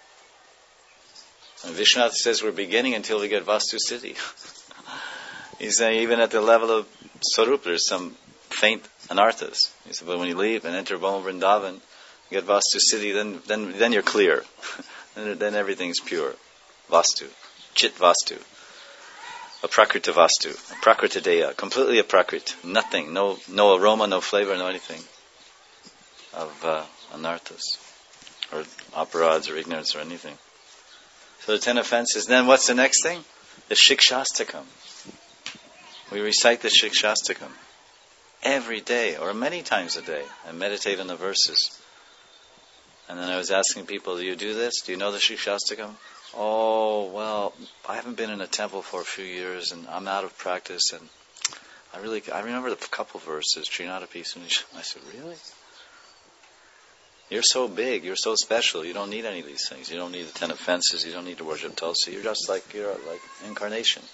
And Vishwanath says we're beginning until we get Vastu Siddhi. He's saying even at the level of Sarup, there's some faint anarthas. He said, but when you leave and enter Bhoma Vrindavan, you get Vastu Siddhi, then then then you're clear. then, then everything's pure. Vastu. Chit Vastu. A Prakrita Vastu. A Prakrita Deya. Completely a Prakrit. Nothing. No no aroma, no flavor, no anything of uh, anarthas. Or aparadhas or ignorance or anything. So the ten offenses. Then what's the next thing? The Shikshastakam. We recite the Shikshastakam every day or many times a day and meditate on the verses. And then I was asking people, do you do this? Do you know the Shikshastakam? Oh, well, I haven't been in a temple for a few years and I'm out of practice and I really, I remember the couple verses, Trinadapi Sunisha. I said, really? You're so big, you're so special, you don't need any of these things. You don't need the ten offenses, you don't need to worship Tulsi. You're just like, you're like incarnation.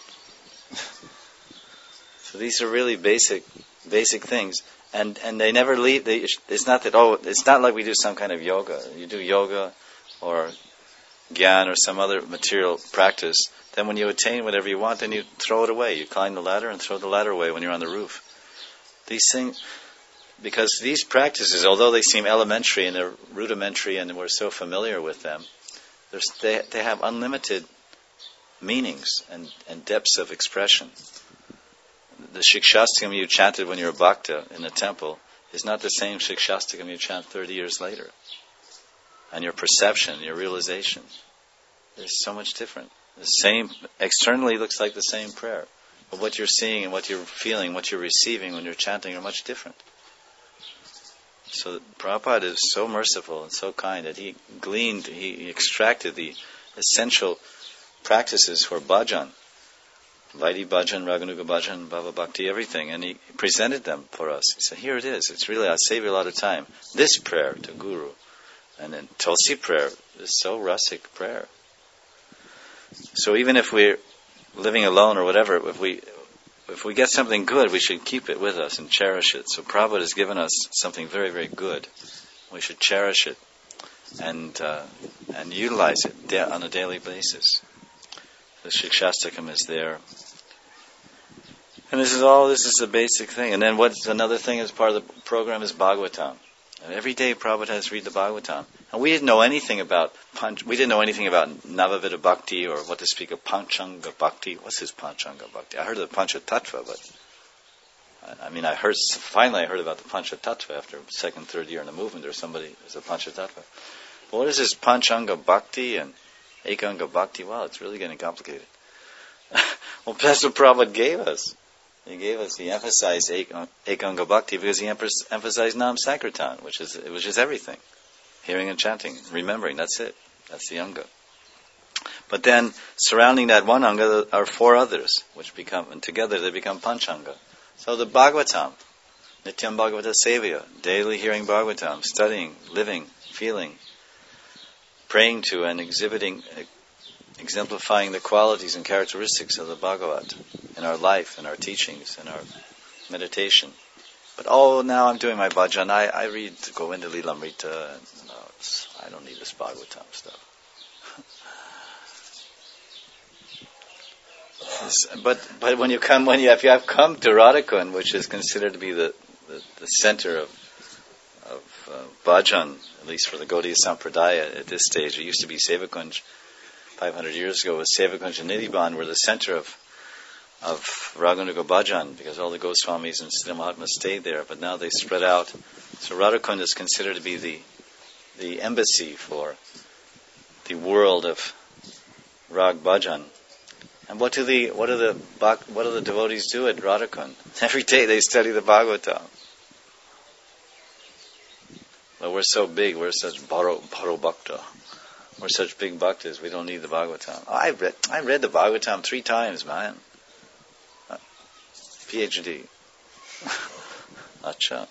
So these are really basic, basic things. And and they never leave. They, it's not that, oh, it's not like we do some kind of yoga. You do yoga or gyan or some other material practice. Then when you attain whatever you want, then you throw it away. You climb the ladder and throw the ladder away when you're on the roof. These things, because these practices, although they seem elementary and they're rudimentary and we're so familiar with them, they they have unlimited meanings and, and depths of expression. The Shikshastakam you chanted when you're a bhakta in the temple is not the same Shikshastakam you chant thirty years later. And your perception, your realization is so much different. The same, externally looks like the same prayer. But what you're seeing and what you're feeling, what you're receiving when you're chanting are much different. So Prabhupada is so merciful and so kind that he gleaned, he extracted the essential practices for bhajan. Vaidhi bhajan, Raganuga bhajan, Bhava Bhakti, everything. And he presented them for us. He said, here it is. It's really, I'll save you a lot of time. This prayer to Guru. And then Tulsi prayer is so rasic prayer. So even if we're living alone or whatever, if we if we get something good, we should keep it with us and cherish it. So Prabhupada has given us something very, very good. We should cherish it and uh, and utilize it da- on a daily basis. The Shikshastakam is there. And this is all, this is the basic thing. And then what's another thing as part of the program is Bhagavatam. And every day Prabhupada has to read the Bhagavatam. And we didn't know anything about Panch, we didn't know anything about Navavida Bhakti or what to speak of Panchanga Bhakti. What's his Panchanga Bhakti? I heard of the Panchatattva, but I, I mean I heard, finally I heard about the Panchatattva after second, third year in the movement or somebody is a Panchatattva. But what is this Panchanga Bhakti and Ekanga Bhakti? Wow, it's really getting complicated. Well, that's what Prabhupada gave us. He gave us, he emphasized Ekanga Bhakti because he emphasized Nam Sankirtan, which is which is everything. Hearing and chanting, remembering, that's it. That's the Anga. But then, surrounding that one Anga are four others, which become, and together they become Panchanga. So the Bhagavatam, Nityam Bhagavata Sevya, daily hearing Bhagavatam, studying, living, feeling, praying to and exhibiting, exemplifying the qualities and characteristics of the Bhagavat in our life, in our teachings, in our meditation. But oh, now I'm doing my bhajan. I, I read Govinda Lilamrita. And, no, I don't need this Bhagavatam stuff. but but when you come, when you if you have come to Radhakund, which is considered to be the the, the center of of uh, bhajan, at least for the Gaudiya Sampradaya at this stage, it used to be Sevakunj. five hundred years ago, was Sevakunj and Nidhiban were the center of of Raganuga Bhajan, because all the Goswamis and Siddha Mahatmas stayed there, but now they spread out. So Radhakund is considered to be the the embassy for the world of Rag Bhajan. And what do the what do the what do the devotees do at Radhakund? Every day they study the Bhagavatam. But we're so big, we're such bharo, bharo bhakta. We're such big bhaktas, we don't need the Bhagavatam. Oh, I read I read the Bhagavatam three times, man. Uh, PhD. Acha.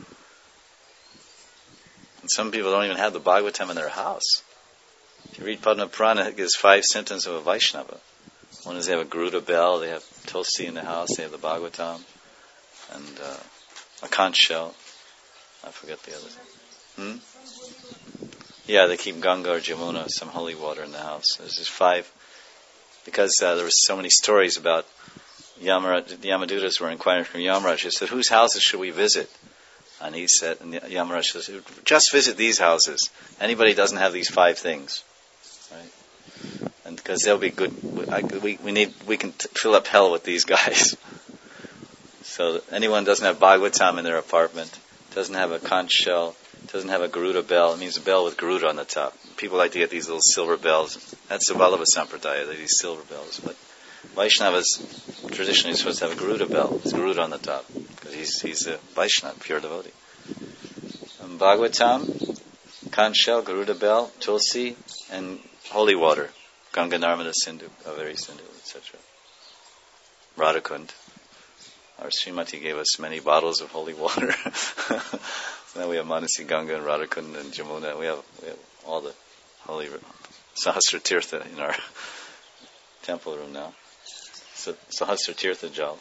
And some people don't even have the Bhagavatam in their house. If you read Padma Purana, it gives five symptoms of a Vaishnava. One is they have a Garuda bell, they have Tulsi in the house, they have the Bhagavatam, and uh, a conch shell. I forget the other. Hmm? Yeah, they keep Ganga or Jamuna, some holy water in the house. There's just five, because uh, there were so many stories about Yamaraj, the Yamadutas were inquiring from Yamaraj. He said, whose houses should we visit? And he said, and Yamaraj says, just visit these houses. Anybody doesn't have these five things, right? And because they'll be good, I, we we need we can t- fill up hell with these guys. So anyone doesn't have Bhagavatam in their apartment, doesn't have a conch shell, doesn't have a Garuda bell. It means a bell with Garuda on the top. People like to get these little silver bells. That's the Vallabha Sampradaya, these silver bells. But Vaishnavas traditionally are supposed to have a Garuda bell. It's Garuda on the top because he's he's a Vaishnava, pure devotee. And Bhagavatam, conch shell, Garuda bell, Tulsi, and holy water. Ganga, Narmada, Sindhu, Kaveri, Sindhu, et cetera. Radhakund. Our Srimati gave us many bottles of holy water. So now we have Manasi Ganga and Radhakund and Jamuna. We have, we have all the holy Sahasra Tirtha in our temple room now. So, Sahasra Tirtha Jal.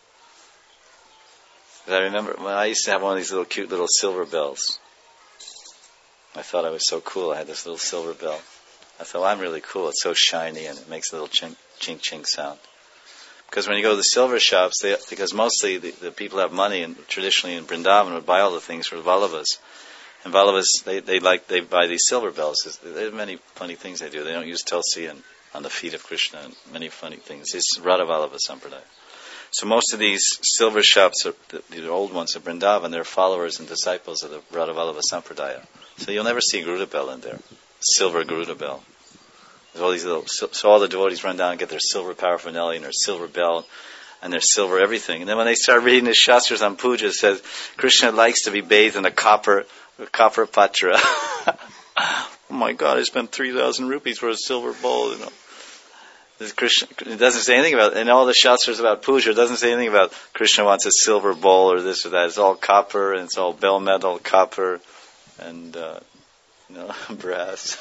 I remember when I used to have one of these little cute little silver bells. I thought I was so cool. I had this little silver bell. I thought, well, I'm really cool. It's so shiny and it makes a little chink, chink, chink sound. Because when you go to the silver shops, they, because mostly the, the people have money, and traditionally in Vrindavan would buy all the things for the Vallabhas. And Vallabhas, they, they like they buy these silver bells. There are many funny things they do. They don't use Tulsi and on the feet of Krishna and many funny things. It's Radha Vallabha Sampradaya. So most of these silver shops, are, the, the old ones of Vrindavan, they're followers and disciples of the Radha Vallabha Sampradaya. So you'll never see Garuda bell in there. Silver Garuda bell. There's all these little, so, so all the devotees run down and get their silver paraphernalia and their silver bell and their silver everything. And then when they start reading the Shastras on puja, it says Krishna likes to be bathed in a copper, a copper patra. Oh my God! I spent three thousand rupees for a silver bowl. You know, this Krishna. It doesn't say anything about. In all the Shastras about puja, it doesn't say anything about Krishna wants a silver bowl or this or that. It's all copper and it's all bell metal, copper, and uh, you know, brass.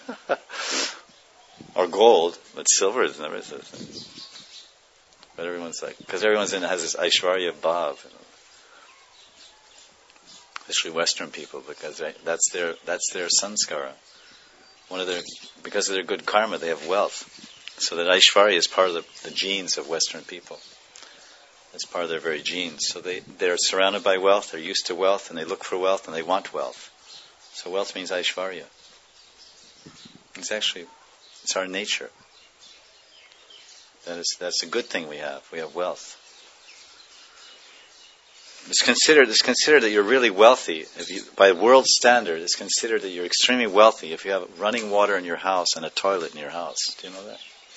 Or gold, but silver is never such thing. But everyone's like, because everyone's in has this Aishwarya Bhav, you know. Especially Western people, because they, that's their that's their sanskara. One of their because of their good karma, they have wealth. So that Aishwarya is part of the, the genes of Western people. It's part of their very genes. So they they're surrounded by wealth, they're used to wealth, and they look for wealth, and they want wealth. So wealth means Aishwarya. It's actually It's our nature. That is, that's a good thing we have. We have wealth. It's considered, it's considered that you're really wealthy. If you, by world standard, it's considered that you're extremely wealthy if you have running water in your house and a toilet in your house. Do you know that?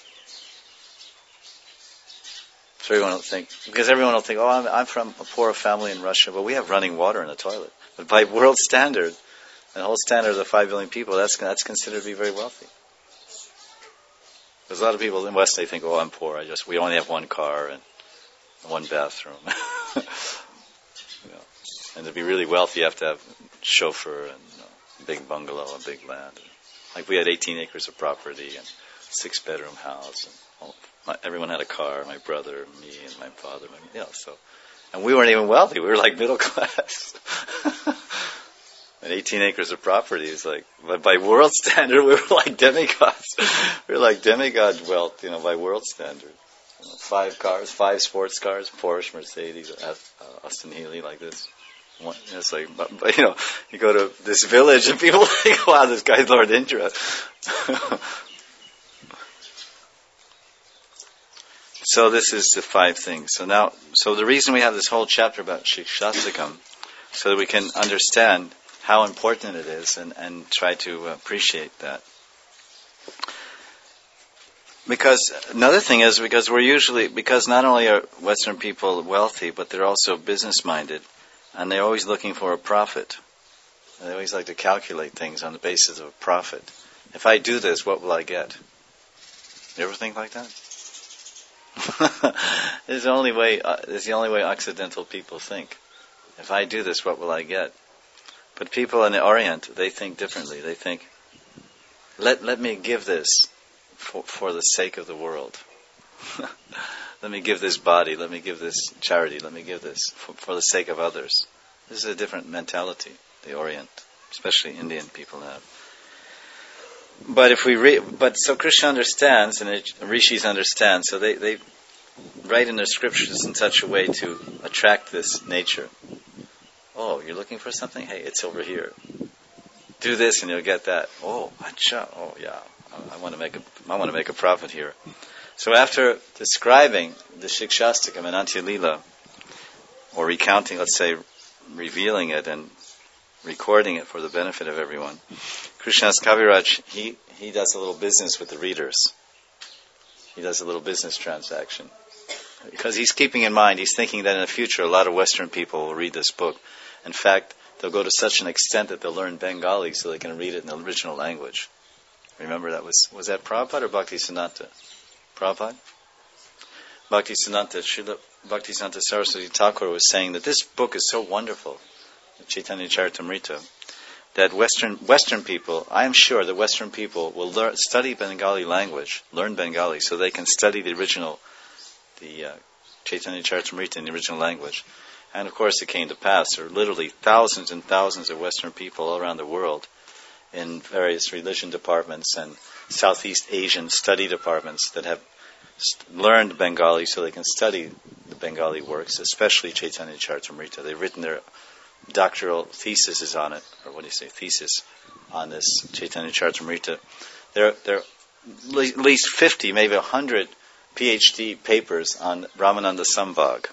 So everyone will think, because everyone will think, oh, I'm, I'm from a poor family in Russia, but we have running water in a toilet. But by world standard, and the whole standard of the five billion people, that's that's considered to be very wealthy. There's a lot of people in the West, they think, oh, I'm poor. I just we only have one car and one bathroom. You know. And to be really wealthy, you have to have a chauffeur and you know, a big bungalow, a big land. Like we had eighteen acres of property and six bedroom house. And all, my, everyone had a car. My brother, me, and my father. My, you know, so, and we weren't even wealthy. We were like middle class. And eighteen acres of property is like, but by world standard, we were like demigods. We were like demigod wealth, you know, by world standard. You know, five cars, five sports cars, Porsche, Mercedes, uh, Aston Healy, like this. One, you know, it's like, but, but, you know, you go to this village and people think, wow, this guy's Lord Indra. So this is the five things. So now, so the reason we have this whole chapter about Shikshastakam, so that we can understand how important it is and, and try to appreciate that. Because another thing is because we're usually, because not only are Western people wealthy, but they're also business-minded, and they're always looking for a profit. They always like to calculate things on the basis of a profit. If I do this, what will I get? You ever think like that? This is the only way. Uh, this is the only way Occidental people think. If I do this, what will I get? But people in the Orient, they think differently. They think, let let me give this for, for the sake of the world. Let me give this body. Let me give this charity. Let me give this for, for the sake of others. This is a different mentality the Orient, especially Indian people have. But if we re- but so Krishna understands and it, rishis understand, so they, they write in their scriptures in such a way to attract this nature. Oh, you're looking for something? Hey, it's over here. Do this and you'll get that. Oh, acha. Oh, yeah. I, I want to make a I want to make a profit here. So after describing the Shikshastakam and Antya-lila, or recounting, let's say, revealing it and recording it for the benefit of everyone, Krishnadas Kaviraj, he, he does a little business with the readers. He does a little business transaction. Because he's keeping in mind, he's thinking that in the future a lot of Western people will read this book. In fact, they'll go to such an extent that they'll learn Bengali so they can read it in the original language. Remember that was, was that Prabhupada or Bhaktisiddhanta? Prabhupada? Bhaktisiddhanta, Srila Bhaktisiddhanta Saraswati Thakur was saying that this book is so wonderful, Chaitanya Charitamrita, that Western Western people, I am sure that Western people will learn, study Bengali language, learn Bengali, so they can study the original, the uh, Chaitanya Charitamrita in the original language. And of course it came to pass. There are literally thousands and thousands of Western people all around the world in various religion departments and Southeast Asian study departments that have st- learned Bengali so they can study the Bengali works, especially Chaitanya Charitamrita. They've written their doctoral theses on it, or what do you say, thesis on this Chaitanya Charitamrita. There, there are at least fifty, maybe one hundred PhD papers on Ramananda Sambhag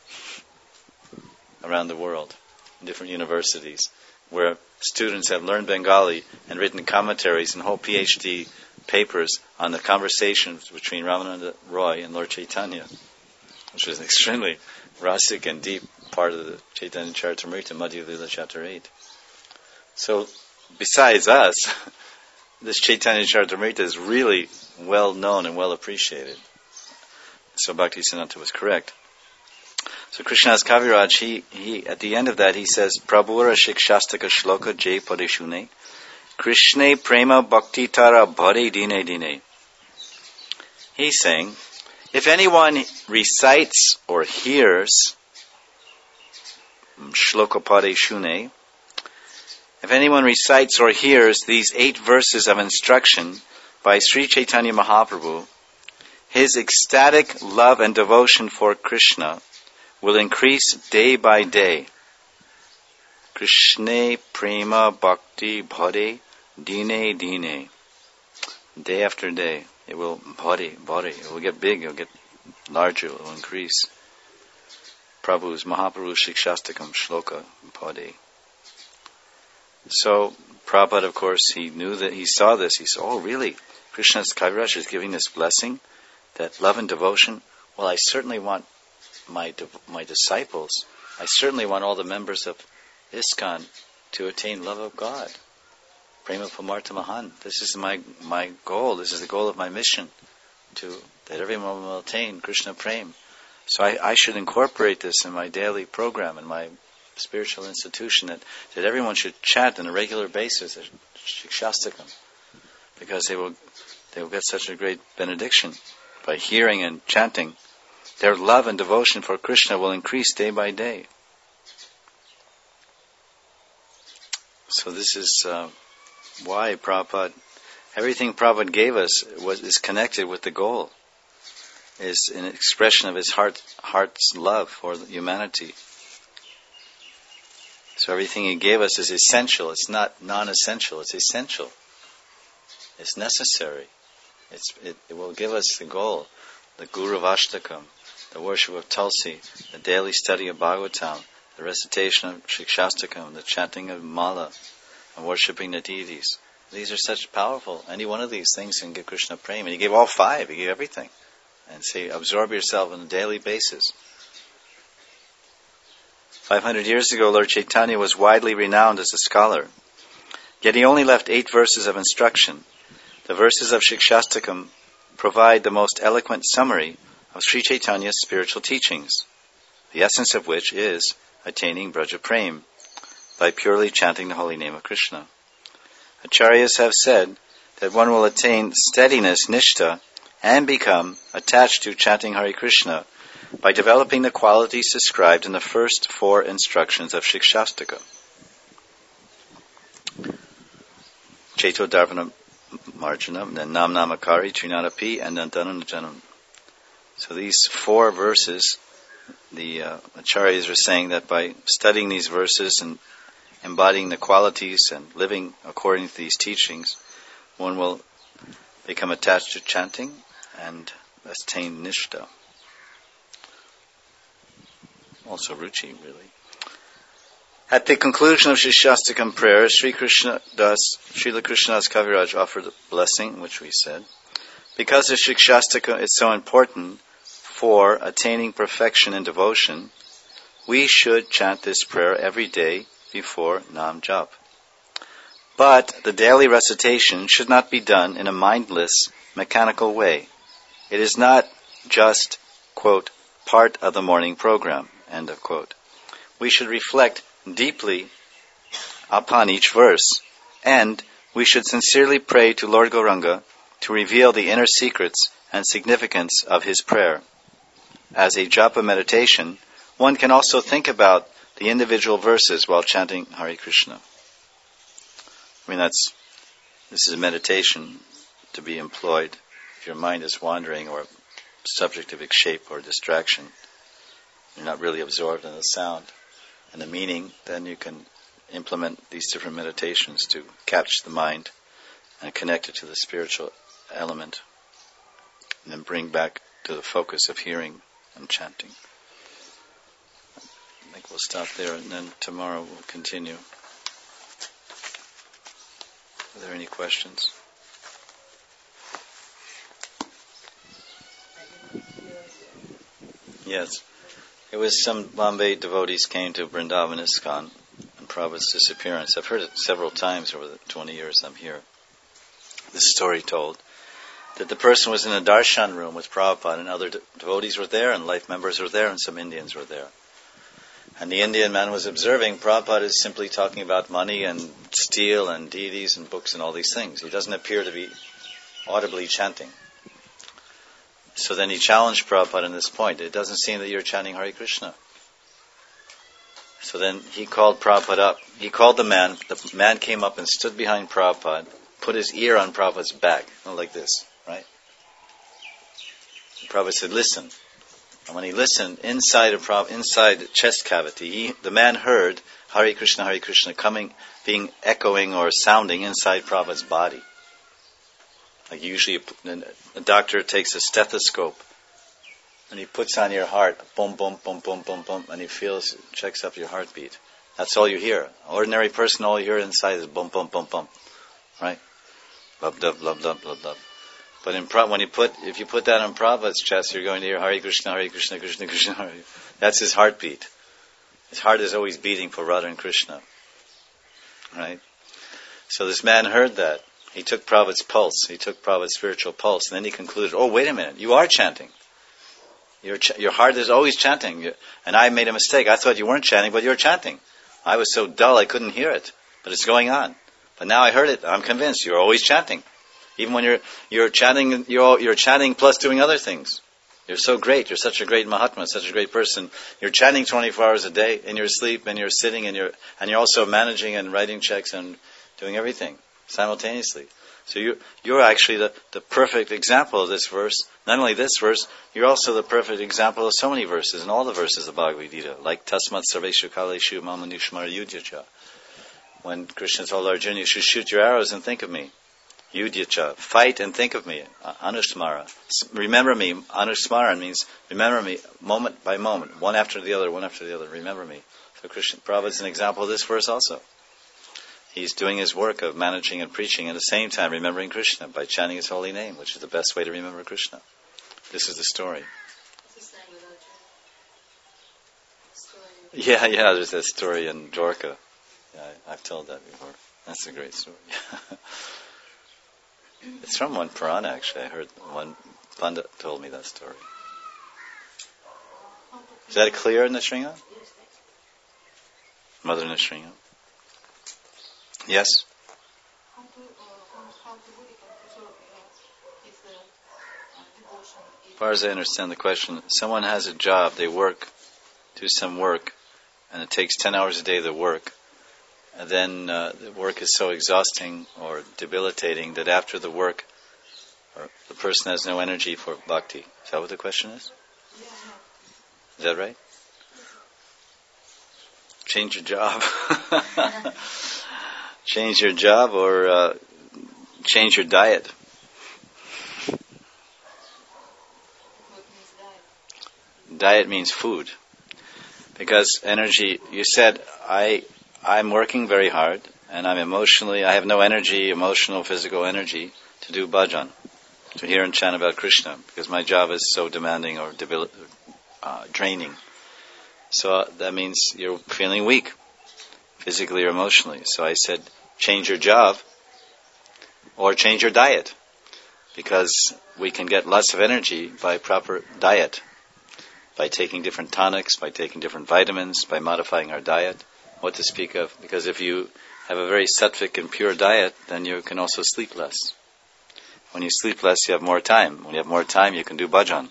around the world, in different universities, where students have learned Bengali and written commentaries and whole PhD papers on the conversations between Ramananda Roy and Lord Chaitanya, which is an extremely rasic and deep part of the Chaitanya Charitamrita, Madhya Lila Chapter eight. So, besides us, this Chaitanya Charitamrita is really well known and well appreciated. So Bhaktisiddhanta was correct. So Krishnadas Kaviraj, he, he, at the end of that, he says, Prabhura Shikshastaka Shloka Jay Padeshune Krishna Prema Bhakti Tara Bhare Dine Dine. He's saying, if anyone recites or hears Shloka Padeshune, if anyone recites or hears these eight verses of instruction by Sri Chaitanya Mahaprabhu, his ecstatic love and devotion for Krishna will increase day by day. Krishna Prema Bhakti Bhare Dine Dine. Day after day, it will bhare, bhare, it will get big, it will get larger, it will increase. Prabhu's Mahaprabhu's Shikshastakam Shloka Pade. So Prabhupada, of course, he knew that, he saw this, he said, oh really, Krishnadas Kaviraj is giving this blessing, that love and devotion. Well, I certainly want my my disciples, I certainly want all the members of ISKCON to attain love of God. Prema Pamartha Mahan. This is my my goal, this is the goal of my mission, to that everyone will attain Krishna Prem. So I, I should incorporate this in my daily program, in my spiritual institution, that, that everyone should chant on a regular basis at Shikshastakam, because they will they will get such a great benediction by hearing and chanting. Their love and devotion for Krishna will increase day by day. So this is uh, why Prabhupada, everything Prabhupada gave us was is connected with the goal, is an expression of his heart heart's love for humanity. So everything he gave us is essential. It's not non-essential. It's essential. It's necessary. It's, it, it will give us the goal, the Guru Vashtakam, the worship of Tulsi, the daily study of Bhagavatam, the recitation of Shikshastakam, the chanting of Mala, and worshipping the deities. These are such powerful. Any one of these things can give Krishna prema. And he gave all five. He gave everything. And say, absorb yourself on a daily basis. Five hundred years ago, Lord Chaitanya was widely renowned as a scholar. Yet he only left eight verses of instruction. The verses of Shikshastakam provide the most eloquent summary of Sri Chaitanya's spiritual teachings, the essence of which is attaining Braja Prem by purely chanting the holy name of Krishna. Acharyas have said that one will attain steadiness, nishtha, and become attached to chanting Hare Krishna by developing the qualities described in the first four instructions of Shikshastaka. Cheto Dharvana Marjanam, then Nam Namakari, Trinadapi, and then Dhananajanam. So these four verses, the uh, Acharyas are saying that by studying these verses and embodying the qualities and living according to these teachings, one will become attached to chanting and attain nishtha. Also ruchi, really. At the conclusion of Shikshastakam prayer, Sri Krishna Das, Srila Krishnadas Kaviraj offered a blessing, which we said. Because the Shikshastaka is so important for attaining perfection in devotion, we should chant this prayer every day before Nam Jap. But the daily recitation should not be done in a mindless, mechanical way. It is not just, quote, part of the morning program, end of quote. We should reflect deeply upon each verse, and we should sincerely pray to Lord Gauranga to reveal the inner secrets and significance of his prayer. As a japa meditation, one can also think about the individual verses while chanting Hare Krishna. I mean, that's this is a meditation to be employed if your mind is wandering or subject of escape or distraction. You're not really absorbed in the sound and the meaning, then you can implement these different meditations to catch the mind and connect it to the spiritual element, and then bring back to the focus of hearing and chanting. I think we'll stop there, and then tomorrow we'll continue. Are there any questions? Yes. It was some Bombay devotees came to Vrindavan ISKCON on Prabhupada's disappearance. I've heard it several times over the twenty years I'm here. This story told that the person was in a darshan room with Prabhupada, and other de- devotees were there, and life members were there, and some Indians were there. And the Indian man was observing Prabhupada is simply talking about money and steel and deities and books and all these things. He doesn't appear to be audibly chanting. So then he challenged Prabhupada on this point. It doesn't seem that you're chanting Hare Krishna. So then he called Prabhupada up. He called the man. The man came up and stood behind Prabhupada, put his ear on Prabhupada's back, like this, right? And Prabhupada said, listen. And when he listened, inside of Prabhupada, inside the chest cavity, he, the man heard Hare Krishna, Hare Krishna coming, being echoing or sounding inside Prabhupada's body. Like usually a, a doctor takes a stethoscope and he puts on your heart, boom, boom, boom, boom, boom, boom, and he feels, checks up your heartbeat. That's all you hear. Ordinary person, all you hear inside is boom, boom, boom, boom, right? Blub, blub, blub, blub, blub, blub. But in when you put, if you put that on Prabhupada's chest, you're going to hear Hare Krishna, Hare Krishna, Krishna, Krishna, Hare. That's his heartbeat. His heart is always beating for Radha and Krishna, right? So this man heard that. He took Prabhupada's pulse. He took Prabhupada's spiritual pulse. And then he concluded, oh, wait a minute. You are chanting. Your ch- your heart is always chanting. You, and I made a mistake. I thought you weren't chanting, but you're chanting. I was so dull I couldn't hear it. But it's going on. But now I heard it. I'm convinced. You're always chanting. Even when you're you're chanting, you're, you're chanting plus doing other things. You're so great. You're such a great Mahatma, such a great person. You're chanting twenty-four hours a day in your sleep, and you're sitting, and you're and you're also managing and writing checks and doing everything simultaneously. So you, you're actually the, the perfect example of this verse. Not only this verse, you're also the perfect example of so many verses, and all the verses of Bhagavad Gita, like Tasmat Sarveshu Kaleshu Mamanushmar Yudhyacha. When Krishna told Arjuna, you should shoot your arrows and think of me. Yudhyacha, fight and think of me. Anusmara, remember me. Anusmara means remember me moment by moment, one after the other, one after the other. Remember me. So Krishna, Prabhupada is an example of this verse also. he's doing his work of managing and preaching, and at the same time remembering Krishna by chanting his holy name, which is the best way to remember Krishna. This is the story. Yeah, yeah, there's that story in Dwarka. Yeah, I, I've told that before. That's a great story. It's from one Purana, actually. I heard one Pandit told me that story. Is that clear in the Shringa? Mother Nishringa? Yes? As far as I understand the question, someone has a job, they work, do some work, and it takes ten hours a day to work, and then uh, the work is so exhausting or debilitating that after the work, or the person has no energy for bhakti. Is that what the question is? Is that right? Change your job. Change your job or uh, change your diet. Diet means food. Because energy, you said, I, I'm working very hard and I'm emotionally, I have no energy, emotional, physical energy to do bhajan, to hear and chant about Krishna, because my job is so demanding or debil- uh, draining. So uh, that means you're feeling weak, physically or emotionally. So I said, change your job or change your diet, because we can get lots of energy by proper diet, by taking different tonics, by taking different vitamins, by modifying our diet. What to speak of? Because if you have a very sattvic and pure diet, then you can also sleep less. When you sleep less, you have more time. When you have more time, you can do bhajan.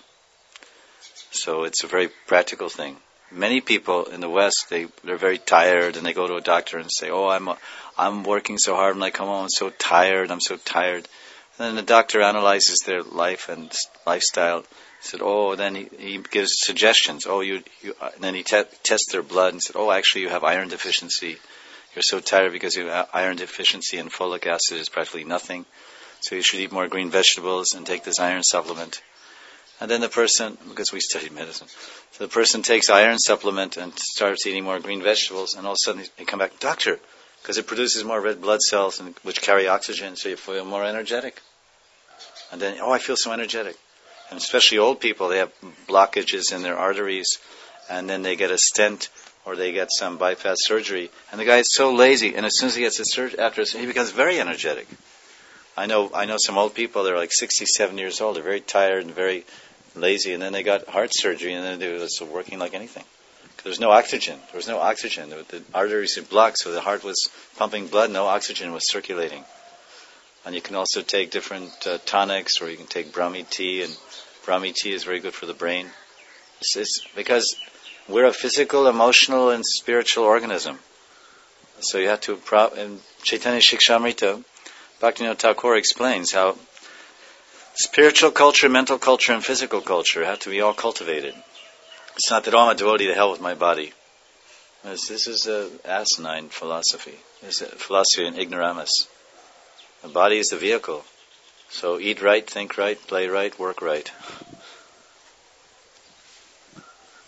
So it's a very practical thing. Many people in the West, they, they're very tired, and they go to a doctor and say, oh, I'm I'm working so hard, when I come home, I'm so tired, I'm so tired. And then the doctor analyzes their life and lifestyle. He said, oh, then he, he gives suggestions. Oh, you, you and then he te- tests their blood and said, oh, actually you have iron deficiency. You're so tired because you have iron deficiency, and folic acid is practically nothing. So you should eat more green vegetables and take this iron supplement. And then the person, because we studied medicine, so the person takes iron supplement and starts eating more green vegetables, and all of a sudden they come back, doctor, because it produces more red blood cells, and, which carry oxygen, so you feel more energetic. And then, oh, I feel so energetic. And especially old people, they have blockages in their arteries, and then they get a stent, or they get some bypass surgery, and the guy is so lazy, and as soon as he gets a surgery, after he becomes very energetic. I know, I know some old people, they're like sixty-seven years old, they're very tired and very lazy, and then they got heart surgery, and then they were working like anything. There was no oxygen. There was no oxygen. The arteries were blocked, so the heart was pumping blood, no oxygen was circulating. And you can also take different uh, tonics, or you can take Brahmi tea, and Brahmi tea is very good for the brain. It's, it's because we're a physical, emotional, and spiritual organism. So you have to, pro- in Chaitanya Shikshamrita, Bhaktivinoda Thakur explains how spiritual culture, mental culture, and physical culture have to be all cultivated. It's not that, oh, I'm a devotee, to hell with my body. This, this is an asinine philosophy. It's a philosophy in ignoramus. The body is the vehicle. So eat right, think right, play right, work right.